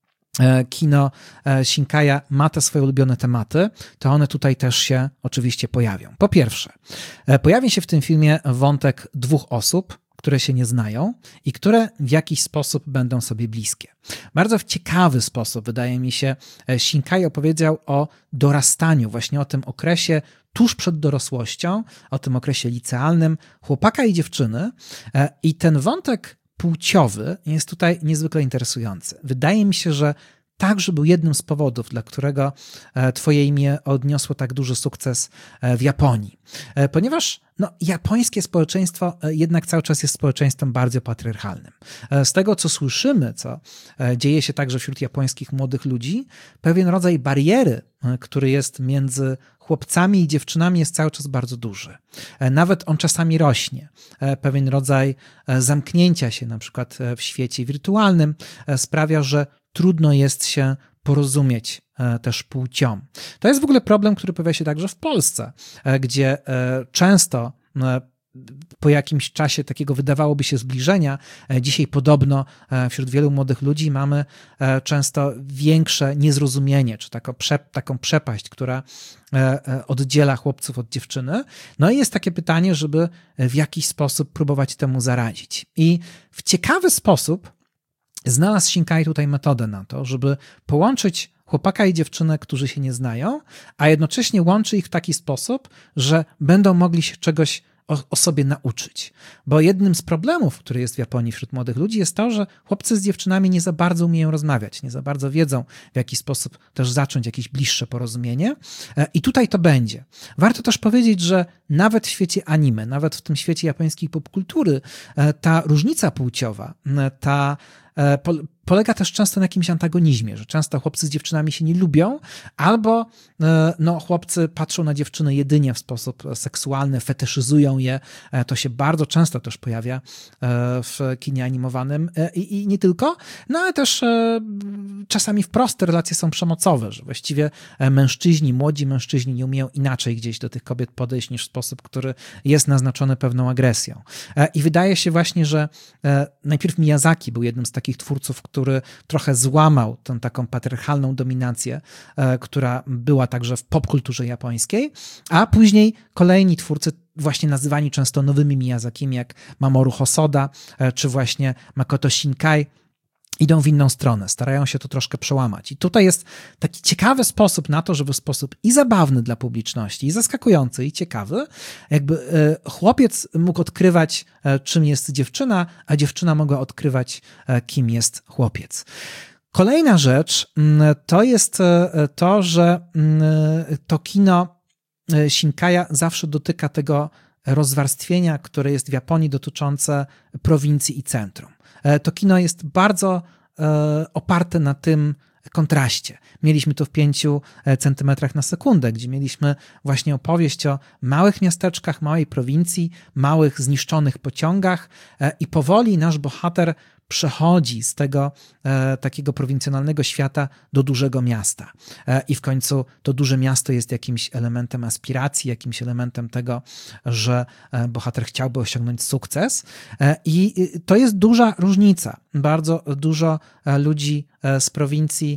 kino Shinkaja ma te swoje ulubione tematy, to one tutaj też się oczywiście pojawią. Po pierwsze, pojawi się w tym filmie wątek dwóch osób, które się nie znają i które w jakiś sposób będą sobie bliskie. Bardzo w ciekawy sposób, wydaje mi się, Shinkai opowiedział o dorastaniu, właśnie o tym okresie tuż przed dorosłością, o tym okresie licealnym chłopaka i dziewczyny i ten wątek płciowy jest tutaj niezwykle interesujący. Wydaje mi się, że także był jednym z powodów, dla którego Twoje imię odniosło tak duży sukces w Japonii. Ponieważ japońskie społeczeństwo jednak cały czas jest społeczeństwem bardzo patriarchalnym. Z tego, co słyszymy, co dzieje się także wśród japońskich młodych ludzi, pewien rodzaj bariery, który jest między chłopcami i dziewczynami, jest cały czas bardzo duży. Nawet on czasami rośnie. Pewien rodzaj zamknięcia się, na przykład w świecie wirtualnym, sprawia, że trudno jest się porozumieć też płcią. To jest w ogóle problem, który pojawia się także w Polsce, gdzie często po jakimś czasie takiego wydawałoby się zbliżenia, dzisiaj podobno wśród wielu młodych ludzi mamy często większe niezrozumienie, czy taką przepaść, która oddziela chłopców od dziewczyny. No i jest takie pytanie, żeby w jakiś sposób próbować temu zaradzić. I w ciekawy sposób znalazł Shinkai tutaj metodę na to, żeby połączyć chłopaka i dziewczynę, którzy się nie znają, a jednocześnie łączy ich w taki sposób, że będą mogli się czegoś o sobie nauczyć. Bo jednym z problemów, który jest w Japonii wśród młodych ludzi, jest to, że chłopcy z dziewczynami nie za bardzo umieją rozmawiać, nie za bardzo wiedzą, w jaki sposób też zacząć jakieś bliższe porozumienie. I tutaj to będzie. Warto też powiedzieć, że nawet w świecie anime, nawet w tym świecie japońskiej popkultury, ta różnica płciowa, polega też często na jakimś antagonizmie, że często chłopcy z dziewczynami się nie lubią, albo chłopcy patrzą na dziewczyny jedynie w sposób seksualny, fetyszyzują je. To się bardzo często też pojawia w kinie animowanym i nie tylko, no ale też czasami wprost te relacje są przemocowe, że właściwie młodzi mężczyźni nie umieją inaczej gdzieś do tych kobiet podejść niż w sposób, który jest naznaczony pewną agresją. I wydaje się właśnie, że najpierw Miyazaki był jednym z takich twórców, który trochę złamał tę taką patriarchalną dominację, która była także w popkulturze japońskiej, a później kolejni twórcy, właśnie nazywani często nowymi Miyazakimi, jak Mamoru Hosoda, czy właśnie Makoto Shinkai, idą w inną stronę, starają się to troszkę przełamać. I tutaj jest taki ciekawy sposób na to, żeby w sposób i zabawny dla publiczności, i zaskakujący, i ciekawy, jakby chłopiec mógł odkrywać, czym jest dziewczyna, a dziewczyna mogła odkrywać, kim jest chłopiec. Kolejna rzecz to jest to, że to kino Shinkaja zawsze dotyka tego rozwarstwienia, które jest w Japonii dotyczące prowincji i centrum. To kino jest bardzo oparte na tym kontraście. Mieliśmy to w 5 centymetrach na sekundę, gdzie mieliśmy właśnie opowieść o małych miasteczkach, małej prowincji, małych zniszczonych pociągach i powoli nasz bohater przechodzi z tego takiego prowincjonalnego świata do dużego miasta. I w końcu to duże miasto jest jakimś elementem aspiracji, jakimś elementem tego, że bohater chciałby osiągnąć sukces. I to jest duża różnica. Bardzo dużo ludzi z prowincji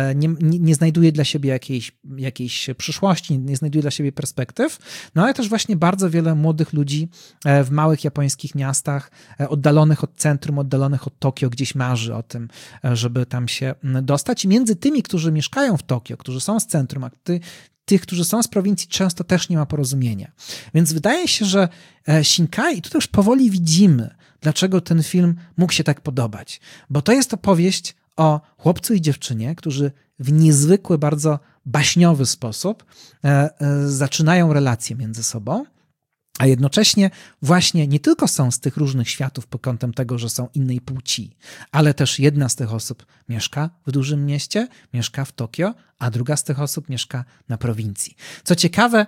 nie znajduje dla siebie jakiejś przyszłości, nie znajduje dla siebie perspektyw, no ale też właśnie bardzo wiele młodych ludzi w małych japońskich miastach, oddalonych od centrum, oddalonych od Tokio, gdzieś marzy o tym, żeby tam się dostać. I między tymi, którzy mieszkają w Tokio, którzy są z centrum, a tych, którzy są z prowincji, często też nie ma porozumienia. Więc wydaje się, że Shinkai, i tu też powoli widzimy, dlaczego ten film mógł się tak podobać. Bo to jest opowieść o chłopcu i dziewczynie, którzy w niezwykły, bardzo baśniowy sposób zaczynają relacje między sobą, a jednocześnie właśnie nie tylko są z tych różnych światów pod kątem tego, że są innej płci, ale też jedna z tych osób mieszka w dużym mieście, mieszka w Tokio, a druga z tych osób mieszka na prowincji. Co ciekawe,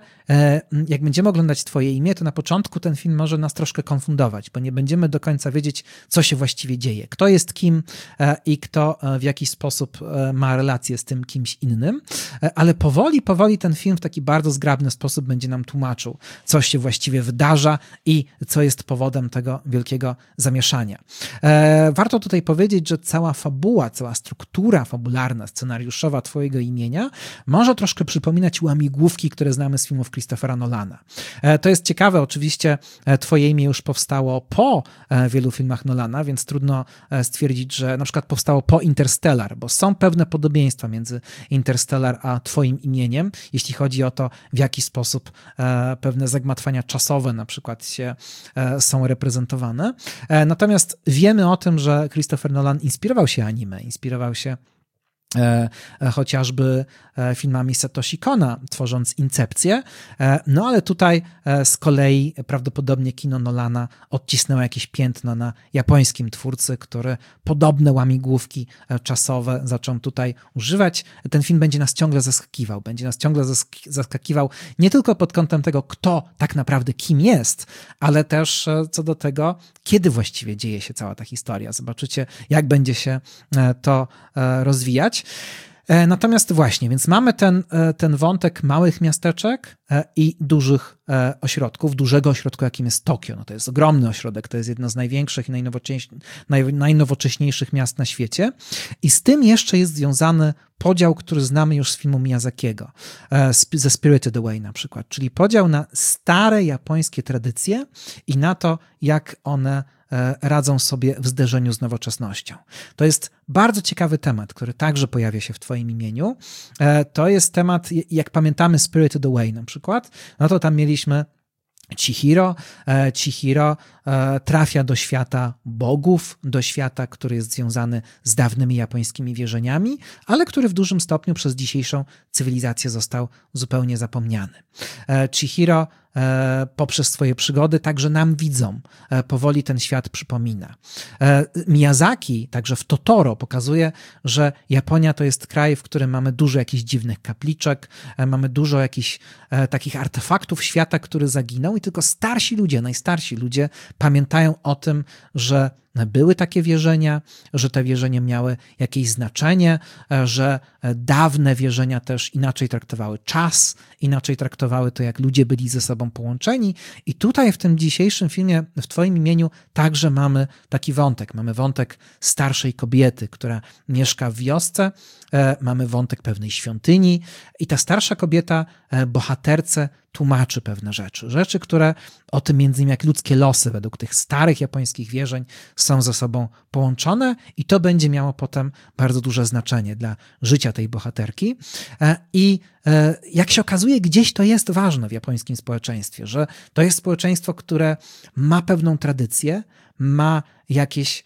jak będziemy oglądać Twoje imię, to na początku ten film może nas troszkę konfundować, bo nie będziemy do końca wiedzieć, co się właściwie dzieje, kto jest kim i kto w jakiś sposób ma relację z tym kimś innym, ale powoli ten film w taki bardzo zgrabny sposób będzie nam tłumaczył, co się właściwie wydarza i co jest powodem tego wielkiego zamieszania. Warto tutaj powiedzieć, że cała fabuła, cała struktura fabularna, scenariuszowa Twojego imienia może troszkę przypominać łamigłówki, które znamy z filmów Christophera Nolana. To jest ciekawe, oczywiście Twoje imię już powstało po wielu filmach Nolana, więc trudno stwierdzić, że na przykład powstało po Interstellar, bo są pewne podobieństwa między Interstellar a Twoim imieniem, jeśli chodzi o to, w jaki sposób pewne zagmatwania czasowe na przykład są reprezentowane. Natomiast wiemy o tym, że Christopher Nolan inspirował się anime, inspirował się chociażby filmami Satoshi Kona, tworząc Incepcję, no ale tutaj z kolei prawdopodobnie kino Nolana odcisnęło jakieś piętno na japońskim twórcy, który podobne łamigłówki czasowe zaczął tutaj używać. Ten film będzie nas ciągle zaskakiwał nie tylko pod kątem tego, kto tak naprawdę kim jest, ale też co do tego, kiedy właściwie dzieje się cała ta historia. Zobaczycie, jak będzie się to rozwijać. Natomiast właśnie, więc mamy ten wątek małych miasteczek i dużych ośrodków, dużego ośrodku, jakim jest Tokio. No to jest ogromny ośrodek, to jest jedno z największych i najnowocześniejszych miast na świecie. I z tym jeszcze jest związany podział, który znamy już z filmu Miyazakiego, ze Spirited Away na przykład, czyli podział na stare japońskie tradycje i na to, jak one radzą sobie w zderzeniu z nowoczesnością. To jest bardzo ciekawy temat, który także pojawia się w twoim imieniu. To jest temat, jak pamiętamy Spirited Away na przykład, no to tam mieliśmy Chihiro. Chihiro trafia do świata bogów, do świata, który jest związany z dawnymi japońskimi wierzeniami, ale który w dużym stopniu przez dzisiejszą cywilizację został zupełnie zapomniany. Chihiro poprzez swoje przygody także nam widzom powoli ten świat przypomina. Miyazaki także w Totoro pokazuje, że Japonia to jest kraj, w którym mamy dużo jakichś dziwnych kapliczek, mamy dużo jakichś takich artefaktów świata, który zaginął i tylko starsi ludzie, najstarsi ludzie pamiętają o tym, że były takie wierzenia, że te wierzenia miały jakieś znaczenie, że dawne wierzenia też inaczej traktowały czas, inaczej traktowały to, jak ludzie byli ze sobą połączeni. I tutaj w tym dzisiejszym filmie, w twoim imieniu, także mamy taki wątek. Mamy wątek starszej kobiety, która mieszka w wiosce, mamy wątek pewnej świątyni i ta starsza kobieta bohaterce tłumaczy pewne rzeczy, które o tym między innymi jak ludzkie losy według tych starych japońskich wierzeń są ze sobą połączone i to będzie miało potem bardzo duże znaczenie dla życia tej bohaterki. I jak się okazuje, gdzieś to jest ważne w japońskim społeczeństwie, że to jest społeczeństwo, które ma pewną tradycję, ma jakieś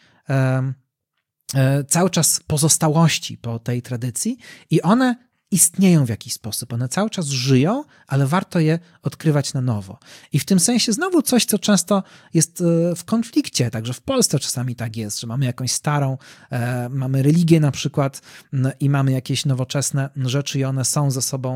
cały czas pozostałości po tej tradycji i one istnieją w jakiś sposób. One cały czas żyją, ale warto je odkrywać na nowo. I w tym sensie znowu coś, co często jest w konflikcie, także w Polsce czasami tak jest, że mamy jakąś starą, mamy religię na przykład i mamy jakieś nowoczesne rzeczy i one są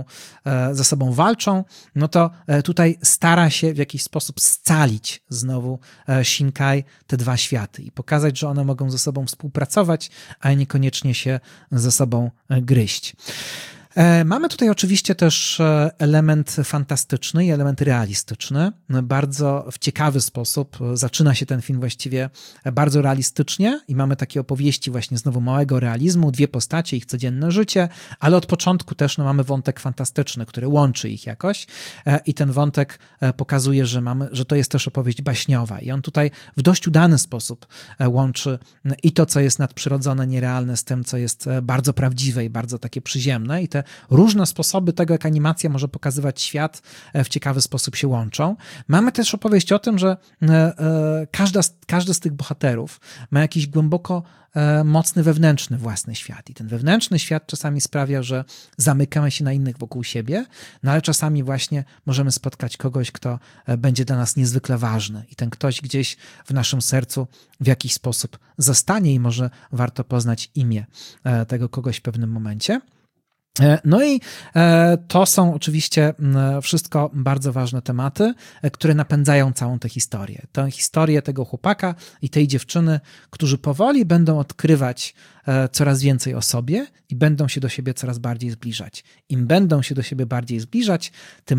ze sobą walczą, no to tutaj stara się w jakiś sposób scalić znowu Shinkai te dwa światy i pokazać, że one mogą ze sobą współpracować, a niekoniecznie się ze sobą gryźć. Mamy tutaj oczywiście też element fantastyczny i element realistyczny. Bardzo w ciekawy sposób zaczyna się ten film właściwie bardzo realistycznie i mamy takie opowieści właśnie znowu małego realizmu, dwie postacie, ich codzienne życie, ale od początku też mamy wątek fantastyczny, który łączy ich jakoś i ten wątek pokazuje, że to jest też opowieść baśniowa i on tutaj w dość udany sposób łączy i to, co jest nadprzyrodzone, nierealne z tym, co jest bardzo prawdziwe i bardzo takie przyziemne i te różne sposoby tego, jak animacja może pokazywać świat, w ciekawy sposób się łączą. Mamy też opowieść o tym, że każdy z tych bohaterów ma jakiś głęboko mocny wewnętrzny własny świat i ten wewnętrzny świat czasami sprawia, że zamykamy się na innych wokół siebie, no ale czasami właśnie możemy spotkać kogoś, kto będzie dla nas niezwykle ważny i ten ktoś gdzieś w naszym sercu w jakiś sposób zostanie i może warto poznać imię tego kogoś w pewnym momencie. No i to są oczywiście wszystko bardzo ważne tematy, które napędzają całą tę historię. Tę historię tego chłopaka i tej dziewczyny, którzy powoli będą odkrywać coraz więcej o sobie i będą się do siebie coraz bardziej zbliżać. Im będą się do siebie bardziej zbliżać,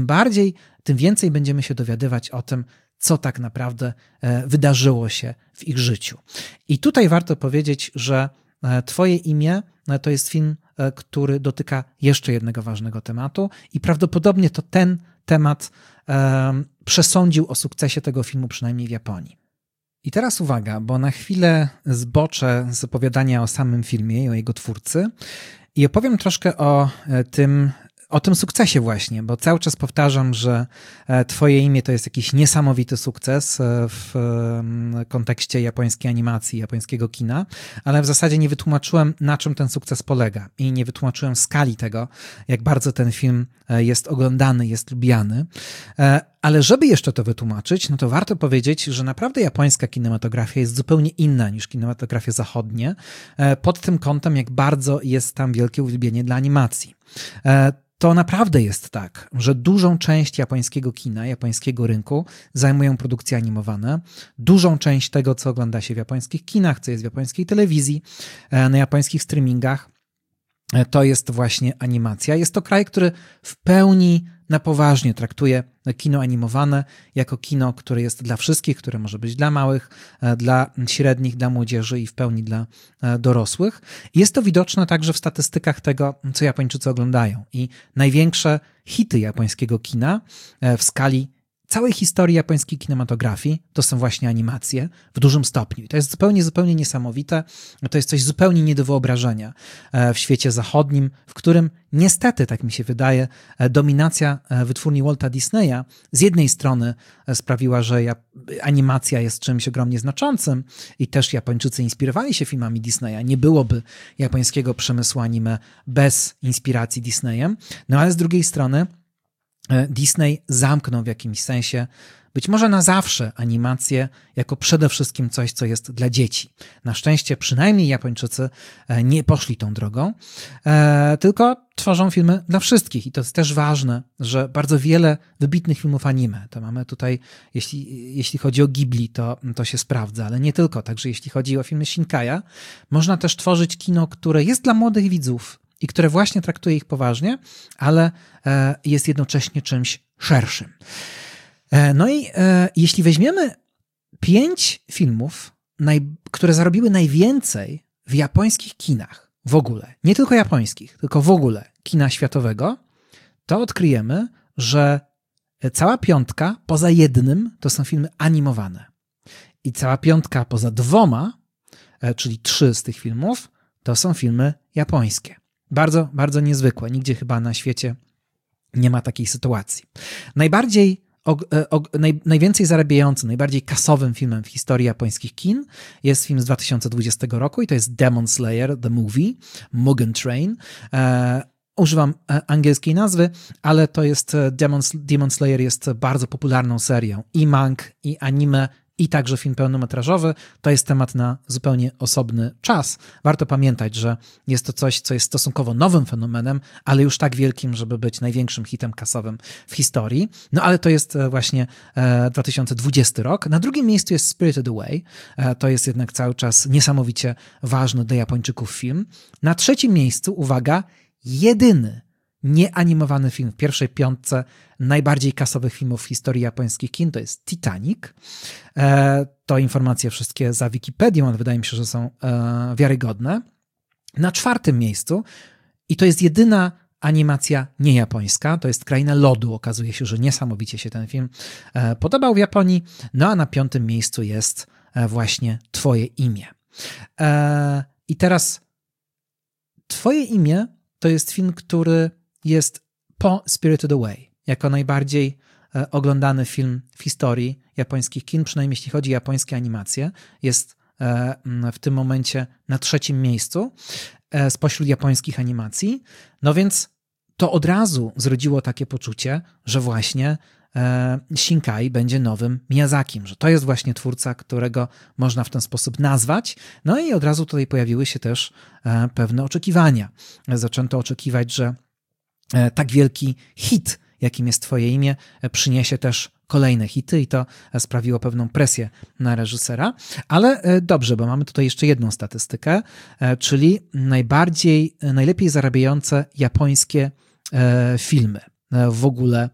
tym więcej będziemy się dowiadywać o tym, co tak naprawdę wydarzyło się w ich życiu. I tutaj warto powiedzieć, że Twoje imię to jest film, który dotyka jeszcze jednego ważnego tematu i prawdopodobnie to ten temat przesądził o sukcesie tego filmu, przynajmniej w Japonii. I teraz uwaga, bo na chwilę zboczę z opowiadania o samym filmie i o jego twórcy i opowiem troszkę o tym sukcesie właśnie, bo cały czas powtarzam, że Twoje imię to jest jakiś niesamowity sukces w kontekście japońskiej animacji, japońskiego kina, ale w zasadzie nie wytłumaczyłem, na czym ten sukces polega i nie wytłumaczyłem skali tego, jak bardzo ten film jest oglądany, jest lubiany. Ale żeby jeszcze to wytłumaczyć, no to warto powiedzieć, że naprawdę japońska kinematografia jest zupełnie inna niż kinematografie zachodnie pod tym kątem, jak bardzo jest tam wielkie uwielbienie dla animacji. To naprawdę jest tak, że dużą część japońskiego kina, japońskiego rynku zajmują produkcje animowane. Dużą część tego, co ogląda się w japońskich kinach, co jest w japońskiej telewizji, na japońskich streamingach, to jest właśnie animacja. Jest to kraj, który w pełni na poważnie traktuje kino animowane jako kino, które jest dla wszystkich, które może być dla małych, dla średnich, dla młodzieży i w pełni dla dorosłych. Jest to widoczne także w statystykach tego, co Japończycy oglądają. I największe hity japońskiego kina w skali całej historii japońskiej kinematografii to są właśnie animacje w dużym stopniu. I to jest zupełnie niesamowite. To jest coś zupełnie nie do wyobrażenia w świecie zachodnim, w którym niestety, tak mi się wydaje, dominacja wytwórni Walta Disneya z jednej strony sprawiła, że animacja jest czymś ogromnie znaczącym i też Japończycy inspirowali się filmami Disneya. Nie byłoby japońskiego przemysłu anime bez inspiracji Disneyem. No ale z drugiej strony Disney zamknął w jakimś sensie, być może na zawsze, animację jako przede wszystkim coś, co jest dla dzieci. Na szczęście przynajmniej Japończycy nie poszli tą drogą, tylko tworzą filmy dla wszystkich. I to jest też ważne, że bardzo wiele wybitnych filmów anime, to mamy tutaj, jeśli chodzi o Ghibli, to się sprawdza, ale nie tylko. Także jeśli chodzi o filmy Shinkaya, można też tworzyć kino, które jest dla młodych widzów, i które właśnie traktuje ich poważnie, ale jest jednocześnie czymś szerszym. No i jeśli weźmiemy 5 filmów, które zarobiły najwięcej w japońskich kinach w ogóle, nie tylko japońskich, tylko w ogóle kina światowego, to odkryjemy, że cała piątka poza jednym to są filmy animowane. I cała piątka poza 2, czyli 3 z tych filmów, to są filmy japońskie. Bardzo, bardzo niezwykłe. Nigdzie chyba na świecie nie ma takiej sytuacji. Najwięcej zarabiającym, najbardziej kasowym filmem w historii japońskich kin jest film z 2020 roku i to jest Demon Slayer, The Movie, Mugen Train. Używam angielskiej nazwy, ale to jest Demon Slayer jest bardzo popularną serią i mang, i anime, i także film pełnometrażowy. To jest temat na zupełnie osobny czas. Warto pamiętać, że jest to coś, co jest stosunkowo nowym fenomenem, ale już tak wielkim, żeby być największym hitem kasowym w historii. No ale to jest właśnie 2020 rok. Na drugim miejscu jest Spirited Away. To jest jednak cały czas niesamowicie ważny dla Japończyków film. Na trzecim miejscu, uwaga, jedyny nieanimowany film w pierwszej piątce najbardziej kasowych filmów w historii japońskich kin to jest Titanic. To informacje wszystkie za Wikipedią, ale wydaje mi się, że są wiarygodne. Na czwartym miejscu, i to jest jedyna animacja niejapońska, to jest Kraina Lodu. Okazuje się, że niesamowicie się ten film podobał w Japonii. No a na 5. miejscu jest właśnie Twoje imię. I teraz Twoje imię to jest film, który jest po Spirited Away, jako najbardziej oglądany film w historii japońskich kin, przynajmniej jeśli chodzi o japońskie animacje, jest w tym momencie na 3. miejscu spośród japońskich animacji. No więc to od razu zrodziło takie poczucie, że właśnie Shinkai będzie nowym Miyazakim, że to jest właśnie twórca, którego można w ten sposób nazwać. No i od razu tutaj pojawiły się też pewne oczekiwania. Zaczęto oczekiwać, że tak wielki hit, jakim jest Twoje imię, przyniesie też kolejne hity i to sprawiło pewną presję na reżysera. Ale dobrze, bo mamy tutaj jeszcze jedną statystykę, czyli najlepiej zarabiające japońskie filmy w ogóle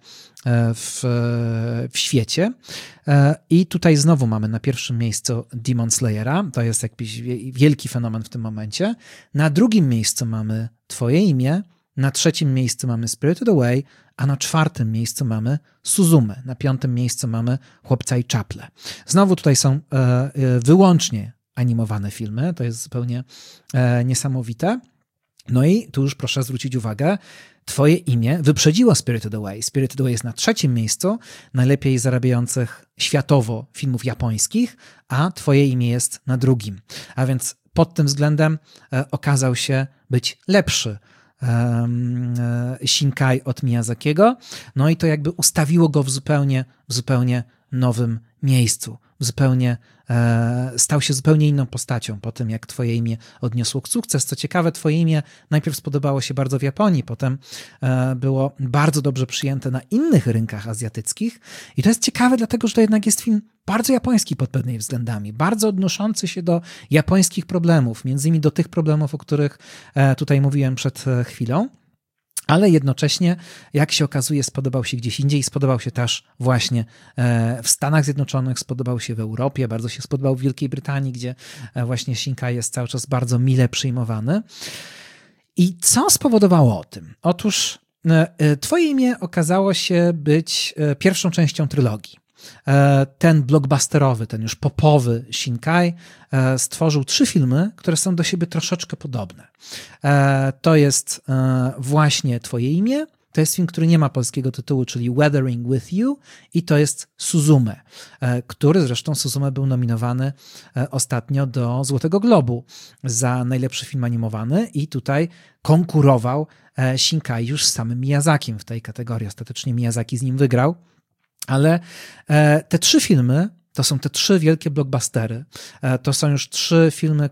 w świecie. I tutaj znowu mamy na pierwszym miejscu Demon Slayera, to jest jakiś wielki fenomen w tym momencie. Na drugim miejscu mamy Twoje imię, na 3. miejscu mamy Spirited Away, a na 4. miejscu mamy Suzume, na 5. miejscu mamy Chłopca i Czaple. Znowu tutaj są wyłącznie animowane filmy, to jest zupełnie niesamowite. No i tu już proszę zwrócić uwagę, Twoje imię wyprzedziło Spirited Away. Spirited Away jest na 3. miejscu najlepiej zarabiających światowo filmów japońskich, a Twoje imię jest na 2. A więc pod tym względem okazał się być lepszy Shinkai od Miyazakiego. No i to jakby ustawiło go w zupełnie nowym miejscu. zupełnie stał się zupełnie inną postacią po tym, jak twoje imię odniosło sukces. Co ciekawe, twoje imię najpierw spodobało się bardzo w Japonii, potem było bardzo dobrze przyjęte na innych rynkach azjatyckich i to jest ciekawe, dlatego że to jednak jest film bardzo japoński pod pewnymi względami, bardzo odnoszący się do japońskich problemów, między innymi do tych problemów, o których tutaj mówiłem przed chwilą. Ale jednocześnie, jak się okazuje, spodobał się gdzieś indziej, spodobał się też właśnie w Stanach Zjednoczonych, spodobał się w Europie, bardzo się spodobał w Wielkiej Brytanii, gdzie właśnie Shinkai jest cały czas bardzo mile przyjmowany. I co spowodowało o tym? Otóż twoje imię okazało się być pierwszą częścią trylogii. Ten blockbusterowy, ten już popowy Shinkai stworzył 3 filmy, które są do siebie troszeczkę podobne. To jest właśnie Twoje imię, to jest film, który nie ma polskiego tytułu, czyli Weathering with You i to jest Suzume, który zresztą Suzume był nominowany ostatnio do Złotego Globu za najlepszy film animowany i tutaj konkurował Shinkai już z samym Miyazakim w tej kategorii. Ostatecznie Miyazaki z nim wygrał. Ale te 3 filmy to są te 3 wielkie blockbustery. To są już 3 filmy,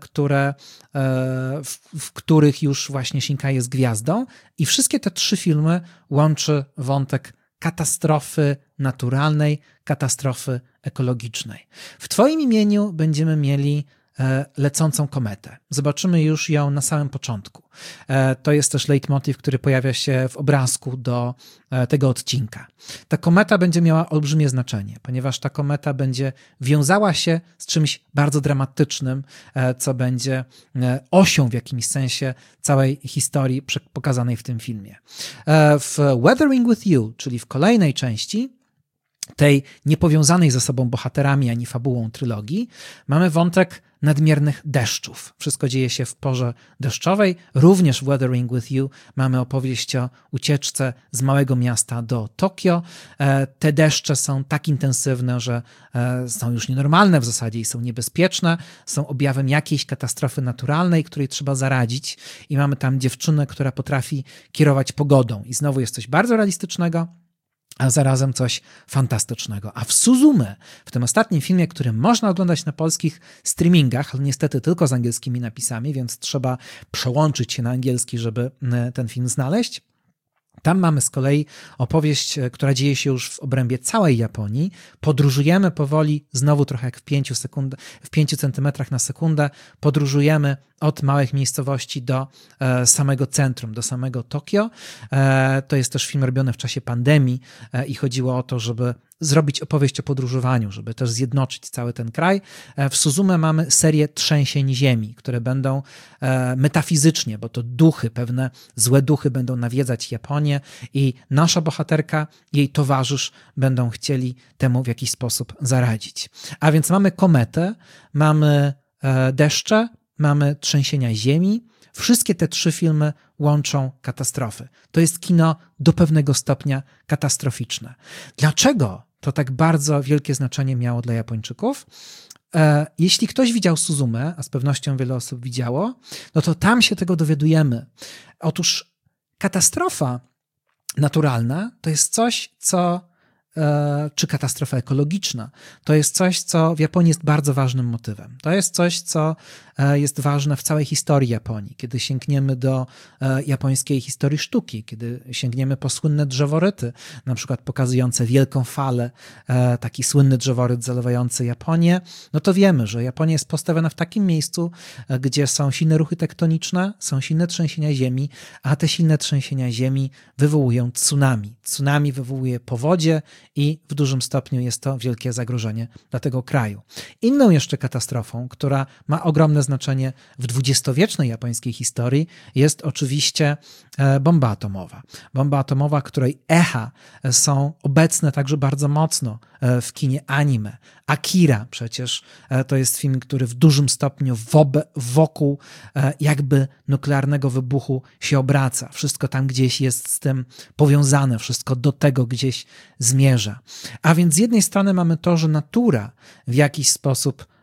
w których już właśnie Shinkai jest gwiazdą i wszystkie te 3 filmy łączy wątek katastrofy naturalnej, katastrofy ekologicznej. W twoim imieniu będziemy mieli lecącą kometę. Zobaczymy już ją na samym początku. To jest też leitmotiv, który pojawia się w obrazku do tego odcinka. Ta kometa będzie miała olbrzymie znaczenie, ponieważ ta kometa będzie wiązała się z czymś bardzo dramatycznym, co będzie osią w jakimś sensie całej historii pokazanej w tym filmie. W Weathering with You, czyli w kolejnej części, tej niepowiązanej ze sobą bohaterami ani fabułą trylogii, mamy wątek nadmiernych deszczów. Wszystko dzieje się w porze deszczowej. Również w Weathering with You mamy opowieść o ucieczce z małego miasta do Tokio. Te deszcze są tak intensywne, że są już nienormalne w zasadzie i są niebezpieczne. Są objawem jakiejś katastrofy naturalnej, której trzeba zaradzić. I mamy tam dziewczynę, która potrafi kierować pogodą. I znowu jest coś bardzo realistycznego, a zarazem coś fantastycznego. A w Suzume, w tym ostatnim filmie, który można oglądać na polskich streamingach, ale niestety tylko z angielskimi napisami, więc trzeba przełączyć się na angielski, żeby ten film znaleźć. Tam mamy z kolei opowieść, która dzieje się już w obrębie całej Japonii. Podróżujemy powoli, znowu trochę jak w 5 centymetrach na sekundę, podróżujemy od małych miejscowości do samego centrum, do samego Tokio. To jest też film robiony w czasie pandemii i chodziło o to, żeby zrobić opowieść o podróżowaniu, żeby też zjednoczyć cały ten kraj. W Suzume mamy serię trzęsień ziemi, które będą metafizycznie, bo to duchy, pewne złe duchy będą nawiedzać Japonię i nasza bohaterka, jej towarzysz będą chcieli temu w jakiś sposób zaradzić. A więc mamy kometę, mamy deszcze, mamy trzęsienia ziemi. Wszystkie te 3 filmy łączą katastrofy. To jest kino do pewnego stopnia katastroficzne. Dlaczego to tak bardzo wielkie znaczenie miało dla Japończyków? Jeśli ktoś widział Suzume, a z pewnością wiele osób widziało, no to tam się tego dowiadujemy. Otóż katastrofa naturalna to jest coś, czy katastrofa ekologiczna, to jest coś, co w Japonii jest bardzo ważnym motywem. To jest coś, co jest ważne w całej historii Japonii. Kiedy sięgniemy do japońskiej historii sztuki, kiedy sięgniemy po słynne drzeworyty, na przykład pokazujące wielką falę, taki słynny drzeworyt zalewający Japonię, no to wiemy, że Japonia jest postawiona w takim miejscu, gdzie są silne ruchy tektoniczne, są silne trzęsienia ziemi, a te silne trzęsienia ziemi wywołują tsunami. Tsunami wywołuje powodzie i w dużym stopniu jest to wielkie zagrożenie dla tego kraju. Inną jeszcze katastrofą, która ma ogromne znaczenie w dwudziestowiecznej japońskiej historii, jest oczywiście bomba atomowa. Bomba atomowa, której echa są obecne także bardzo mocno w kinie anime. Akira przecież to jest film, który w dużym stopniu wokół jakby nuklearnego wybuchu się obraca. Wszystko tam gdzieś jest z tym powiązane, wszystko do tego gdzieś zmierza. A więc z jednej strony mamy to, że natura w jakiś sposób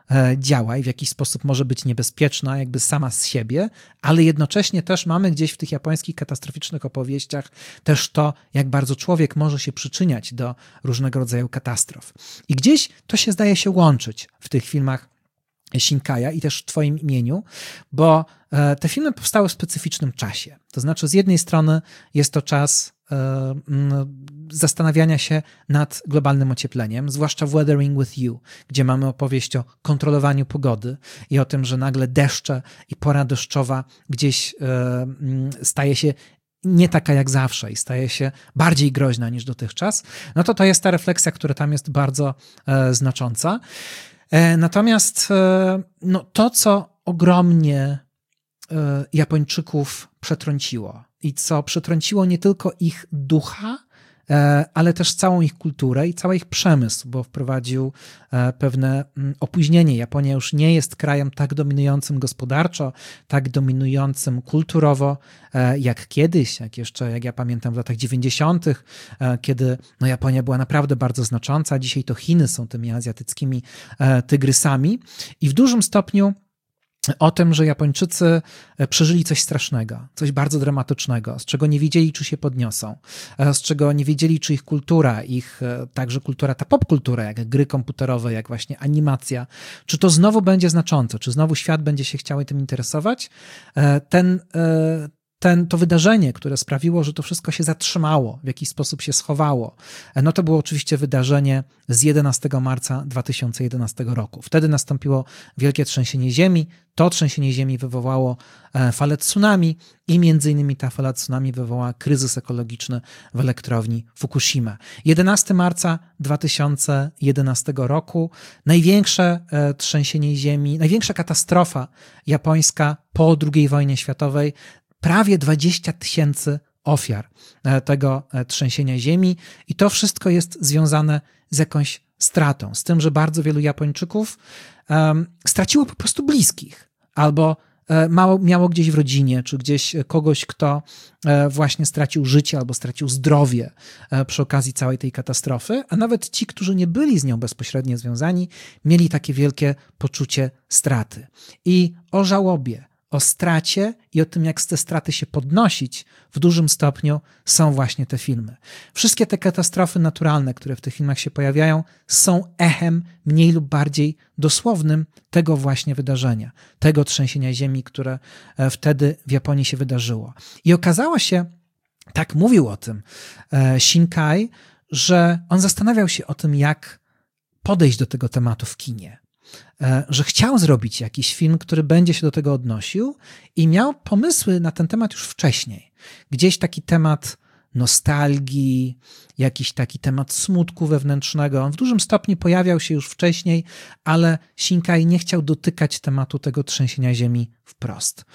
działa i w jakiś sposób może być niebezpieczna jakby sama z siebie, ale jednocześnie też mamy gdzieś w tych japońskich katastroficznych opowieściach też to, jak bardzo człowiek może się przyczyniać do różnego rodzaju katastrof. I gdzieś to się zdaje się łączyć w tych filmach Shinkaja i też w twoim imieniu, bo te filmy powstały w specyficznym czasie. To znaczy z jednej strony jest to czas zastanawiania się nad globalnym ociepleniem, zwłaszcza w Weathering with You, gdzie mamy opowieść o kontrolowaniu pogody i o tym, że nagle deszcze i pora deszczowa gdzieś staje się nie taka jak zawsze i staje się bardziej groźna niż dotychczas, no to jest ta refleksja, która tam jest bardzo znacząca. Natomiast to, co ogromnie Japończyków przetrąciło i co przetrąciło nie tylko ich ducha, ale też całą ich kulturę i cały ich przemysł, bo wprowadził pewne opóźnienie. Japonia już nie jest krajem tak dominującym gospodarczo, tak dominującym kulturowo, jak kiedyś, jak ja pamiętam w latach 90., kiedy Japonia była naprawdę bardzo znacząca. Dzisiaj to Chiny są tymi azjatyckimi tygrysami i w dużym stopniu o tym, że Japończycy przeżyli coś strasznego, coś bardzo dramatycznego, z czego nie wiedzieli, czy się podniosą, z czego nie wiedzieli, czy ich kultura, także kultura, ta popkultura, jak gry komputerowe, jak właśnie animacja, czy to znowu będzie znaczące, czy znowu świat będzie się chciał tym interesować. To wydarzenie, które sprawiło, że to wszystko się zatrzymało, w jakiś sposób się schowało, to było oczywiście wydarzenie z 11 marca 2011 roku. Wtedy nastąpiło wielkie trzęsienie ziemi. To trzęsienie ziemi wywołało falę tsunami i między innymi ta fala tsunami wywołała kryzys ekologiczny w elektrowni Fukushima. 11 marca 2011 roku największe trzęsienie ziemi, największa katastrofa japońska po II wojnie światowej, prawie 20 000 ofiar tego trzęsienia ziemi i to wszystko jest związane z jakąś stratą, z tym, że bardzo wielu Japończyków straciło po prostu bliskich albo miało gdzieś w rodzinie, czy gdzieś kogoś, kto właśnie stracił życie albo stracił zdrowie przy okazji całej tej katastrofy, a nawet ci, którzy nie byli z nią bezpośrednio związani, mieli takie wielkie poczucie straty. I o żałobie, o stracie i o tym, jak z te straty się podnosić, w dużym stopniu są właśnie te filmy. Wszystkie te katastrofy naturalne, które w tych filmach się pojawiają, są echem mniej lub bardziej dosłownym tego właśnie wydarzenia, tego trzęsienia ziemi, które wtedy w Japonii się wydarzyło. I okazało się, tak mówił o tym Shinkai, że on zastanawiał się o tym, jak podejść do tego tematu w kinie. Że chciał zrobić jakiś film, który będzie się do tego odnosił i miał pomysły na ten temat już wcześniej. Gdzieś taki temat nostalgii, jakiś taki temat smutku wewnętrznego. On w dużym stopniu pojawiał się już wcześniej, ale Shinkai nie chciał dotykać tematu tego trzęsienia ziemi wprost.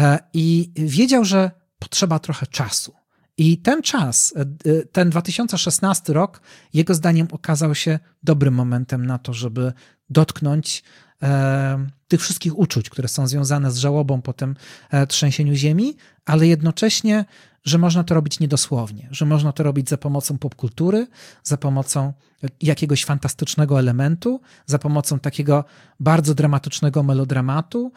I wiedział, że potrzeba trochę czasu. I ten czas, ten 2016 rok, jego zdaniem okazał się dobrym momentem na to, żeby dotknąć tych wszystkich uczuć, które są związane z żałobą po tym trzęsieniu ziemi, ale jednocześnie, że można to robić niedosłownie, że można to robić za pomocą popkultury, za pomocą jakiegoś fantastycznego elementu, za pomocą takiego bardzo dramatycznego melodramatu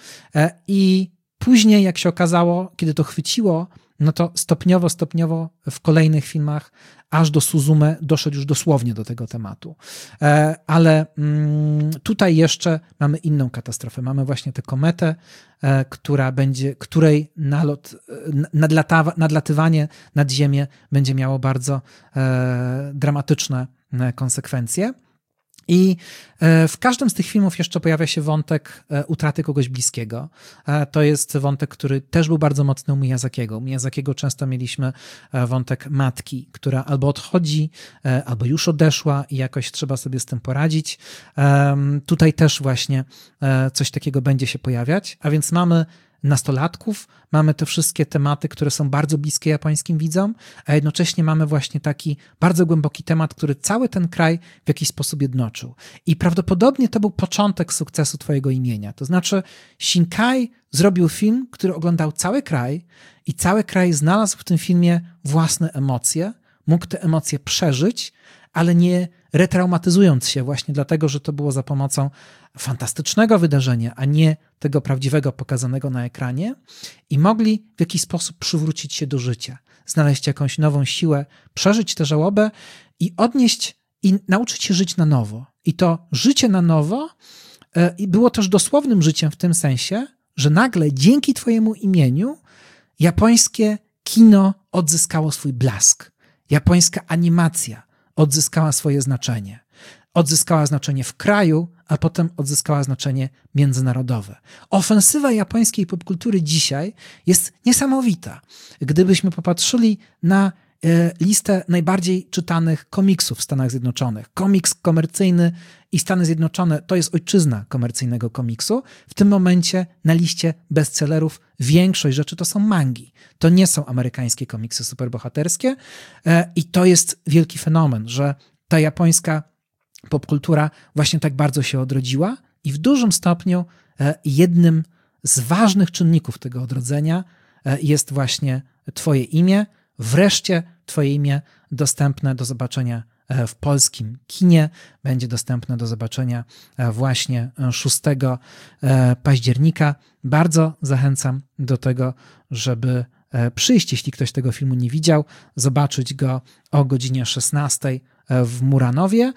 i później, jak się okazało, kiedy to chwyciło, no to stopniowo w kolejnych filmach aż do Suzume doszedł już dosłownie do tego tematu. Ale tutaj jeszcze mamy inną katastrofę. Mamy właśnie tę kometę, której nadlatywanie nad Ziemię będzie miało bardzo dramatyczne konsekwencje. I w każdym z tych filmów jeszcze pojawia się wątek utraty kogoś bliskiego. To jest wątek, który też był bardzo mocny u Miyazakiego. U Miyazakiego często mieliśmy wątek matki, która albo odchodzi, albo już odeszła i jakoś trzeba sobie z tym poradzić. Tutaj też właśnie coś takiego będzie się pojawiać, a więc mamy nastolatków, mamy te wszystkie tematy, które są bardzo bliskie japońskim widzom, a jednocześnie mamy właśnie taki bardzo głęboki temat, który cały ten kraj w jakiś sposób jednoczył. I prawdopodobnie to był początek sukcesu twojego imienia. To znaczy Shinkai zrobił film, który oglądał cały kraj i cały kraj znalazł w tym filmie własne emocje, mógł te emocje przeżyć, ale nie retraumatyzując się właśnie dlatego, że to było za pomocą fantastycznego wydarzenia, a nie tego prawdziwego pokazanego na ekranie, i mogli w jakiś sposób przywrócić się do życia, znaleźć jakąś nową siłę, przeżyć tę żałobę i odnieść i nauczyć się żyć na nowo. I to życie na nowo było też dosłownym życiem w tym sensie, że nagle dzięki twojemu imieniu japońskie kino odzyskało swój blask. Japońska animacja odzyskała swoje znaczenie. Odzyskała znaczenie w kraju, a potem odzyskała znaczenie międzynarodowe. Ofensywa japońskiej popkultury dzisiaj jest niesamowita. Gdybyśmy popatrzyli na listę najbardziej czytanych komiksów w Stanach Zjednoczonych. Komiks komercyjny i Stany Zjednoczone to jest ojczyzna komercyjnego komiksu. W tym momencie na liście bestsellerów większość rzeczy to są mangi. To nie są amerykańskie komiksy superbohaterskie i to jest wielki fenomen, że ta japońska popkultura właśnie tak bardzo się odrodziła i w dużym stopniu jednym z ważnych czynników tego odrodzenia jest właśnie twoje imię. Wreszcie twoje imię dostępne do zobaczenia w polskim kinie. Będzie dostępne do zobaczenia właśnie 6 października. Bardzo zachęcam do tego, żeby przyjść, jeśli ktoś tego filmu nie widział, zobaczyć go o godzinie 16 w Muranowie.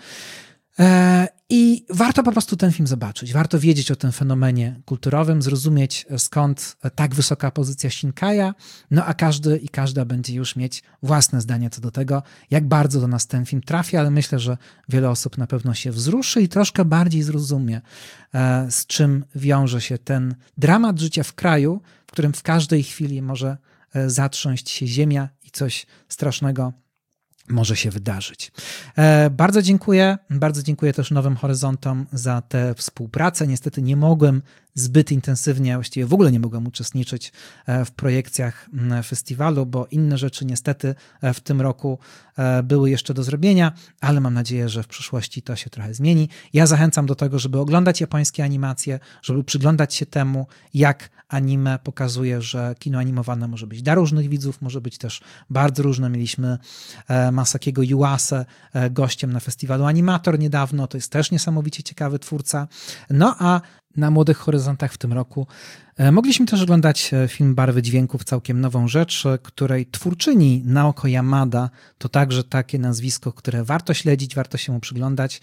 I warto po prostu ten film zobaczyć. Warto wiedzieć o tym fenomenie kulturowym, zrozumieć, skąd tak wysoka pozycja Shinkaja, no a każdy i każda będzie już mieć własne zdanie co do tego, jak bardzo do nas ten film trafi, ale myślę, że wiele osób na pewno się wzruszy i troszkę bardziej zrozumie, z czym wiąże się ten dramat życia w kraju, w którym w każdej chwili może zatrząść się ziemia i coś strasznego może się wydarzyć. Bardzo dziękuję też Nowym Horyzontom za tę współpracę. Niestety nie mogłem zbyt intensywnie, właściwie w ogóle nie mogłem uczestniczyć w projekcjach festiwalu, bo inne rzeczy niestety w tym roku były jeszcze do zrobienia, ale mam nadzieję, że w przyszłości to się trochę zmieni. Ja zachęcam do tego, żeby oglądać japońskie animacje, żeby przyglądać się temu, jak anime pokazuje, że kino animowane może być dla różnych widzów, może być też bardzo różne. Mieliśmy Masakiego Yuasę gościem na festiwalu Animator niedawno, to jest też niesamowicie ciekawy twórca. No a na Młodych Horyzontach w tym roku mogliśmy też oglądać film Barwy Dźwięków, całkiem nową rzecz, której twórczyni Naoko Yamada to także takie nazwisko, które warto śledzić, warto się mu przyglądać.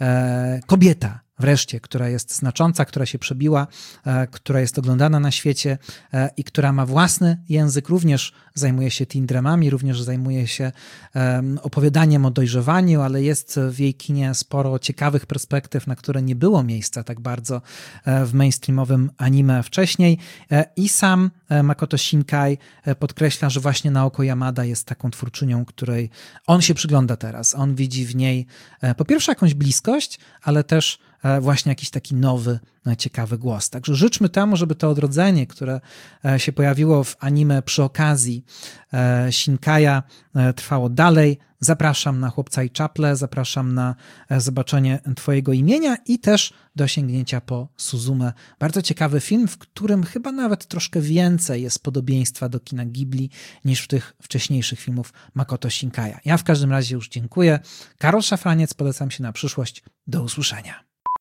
Kobieta wreszcie, która jest znacząca, która się przebiła, która jest oglądana na świecie i która ma własny język, również zajmuje się teen dramami, również zajmuje się opowiadaniem o dojrzewaniu, ale jest w jej kinie sporo ciekawych perspektyw, na które nie było miejsca tak bardzo w mainstreamowym anime wcześniej. I sam Makoto Shinkai podkreśla, że właśnie Naoko Yamada jest taką twórczynią, której on się przygląda teraz. On widzi w niej po pierwsze jakąś bliskość, ale też właśnie jakiś taki nowy, ciekawy głos. Także życzmy temu, żeby to odrodzenie, które się pojawiło w anime przy okazji Shinkaja, trwało dalej. Zapraszam na Chłopca i Czaple, zapraszam na zobaczenie twojego imienia i też do sięgnięcia po Suzume. Bardzo ciekawy film, w którym chyba nawet troszkę więcej jest podobieństwa do kina Ghibli niż w tych wcześniejszych filmów Makoto Shinkaja. Ja w każdym razie już dziękuję. Karol Szafraniec, polecam się na przyszłość. Do usłyszenia.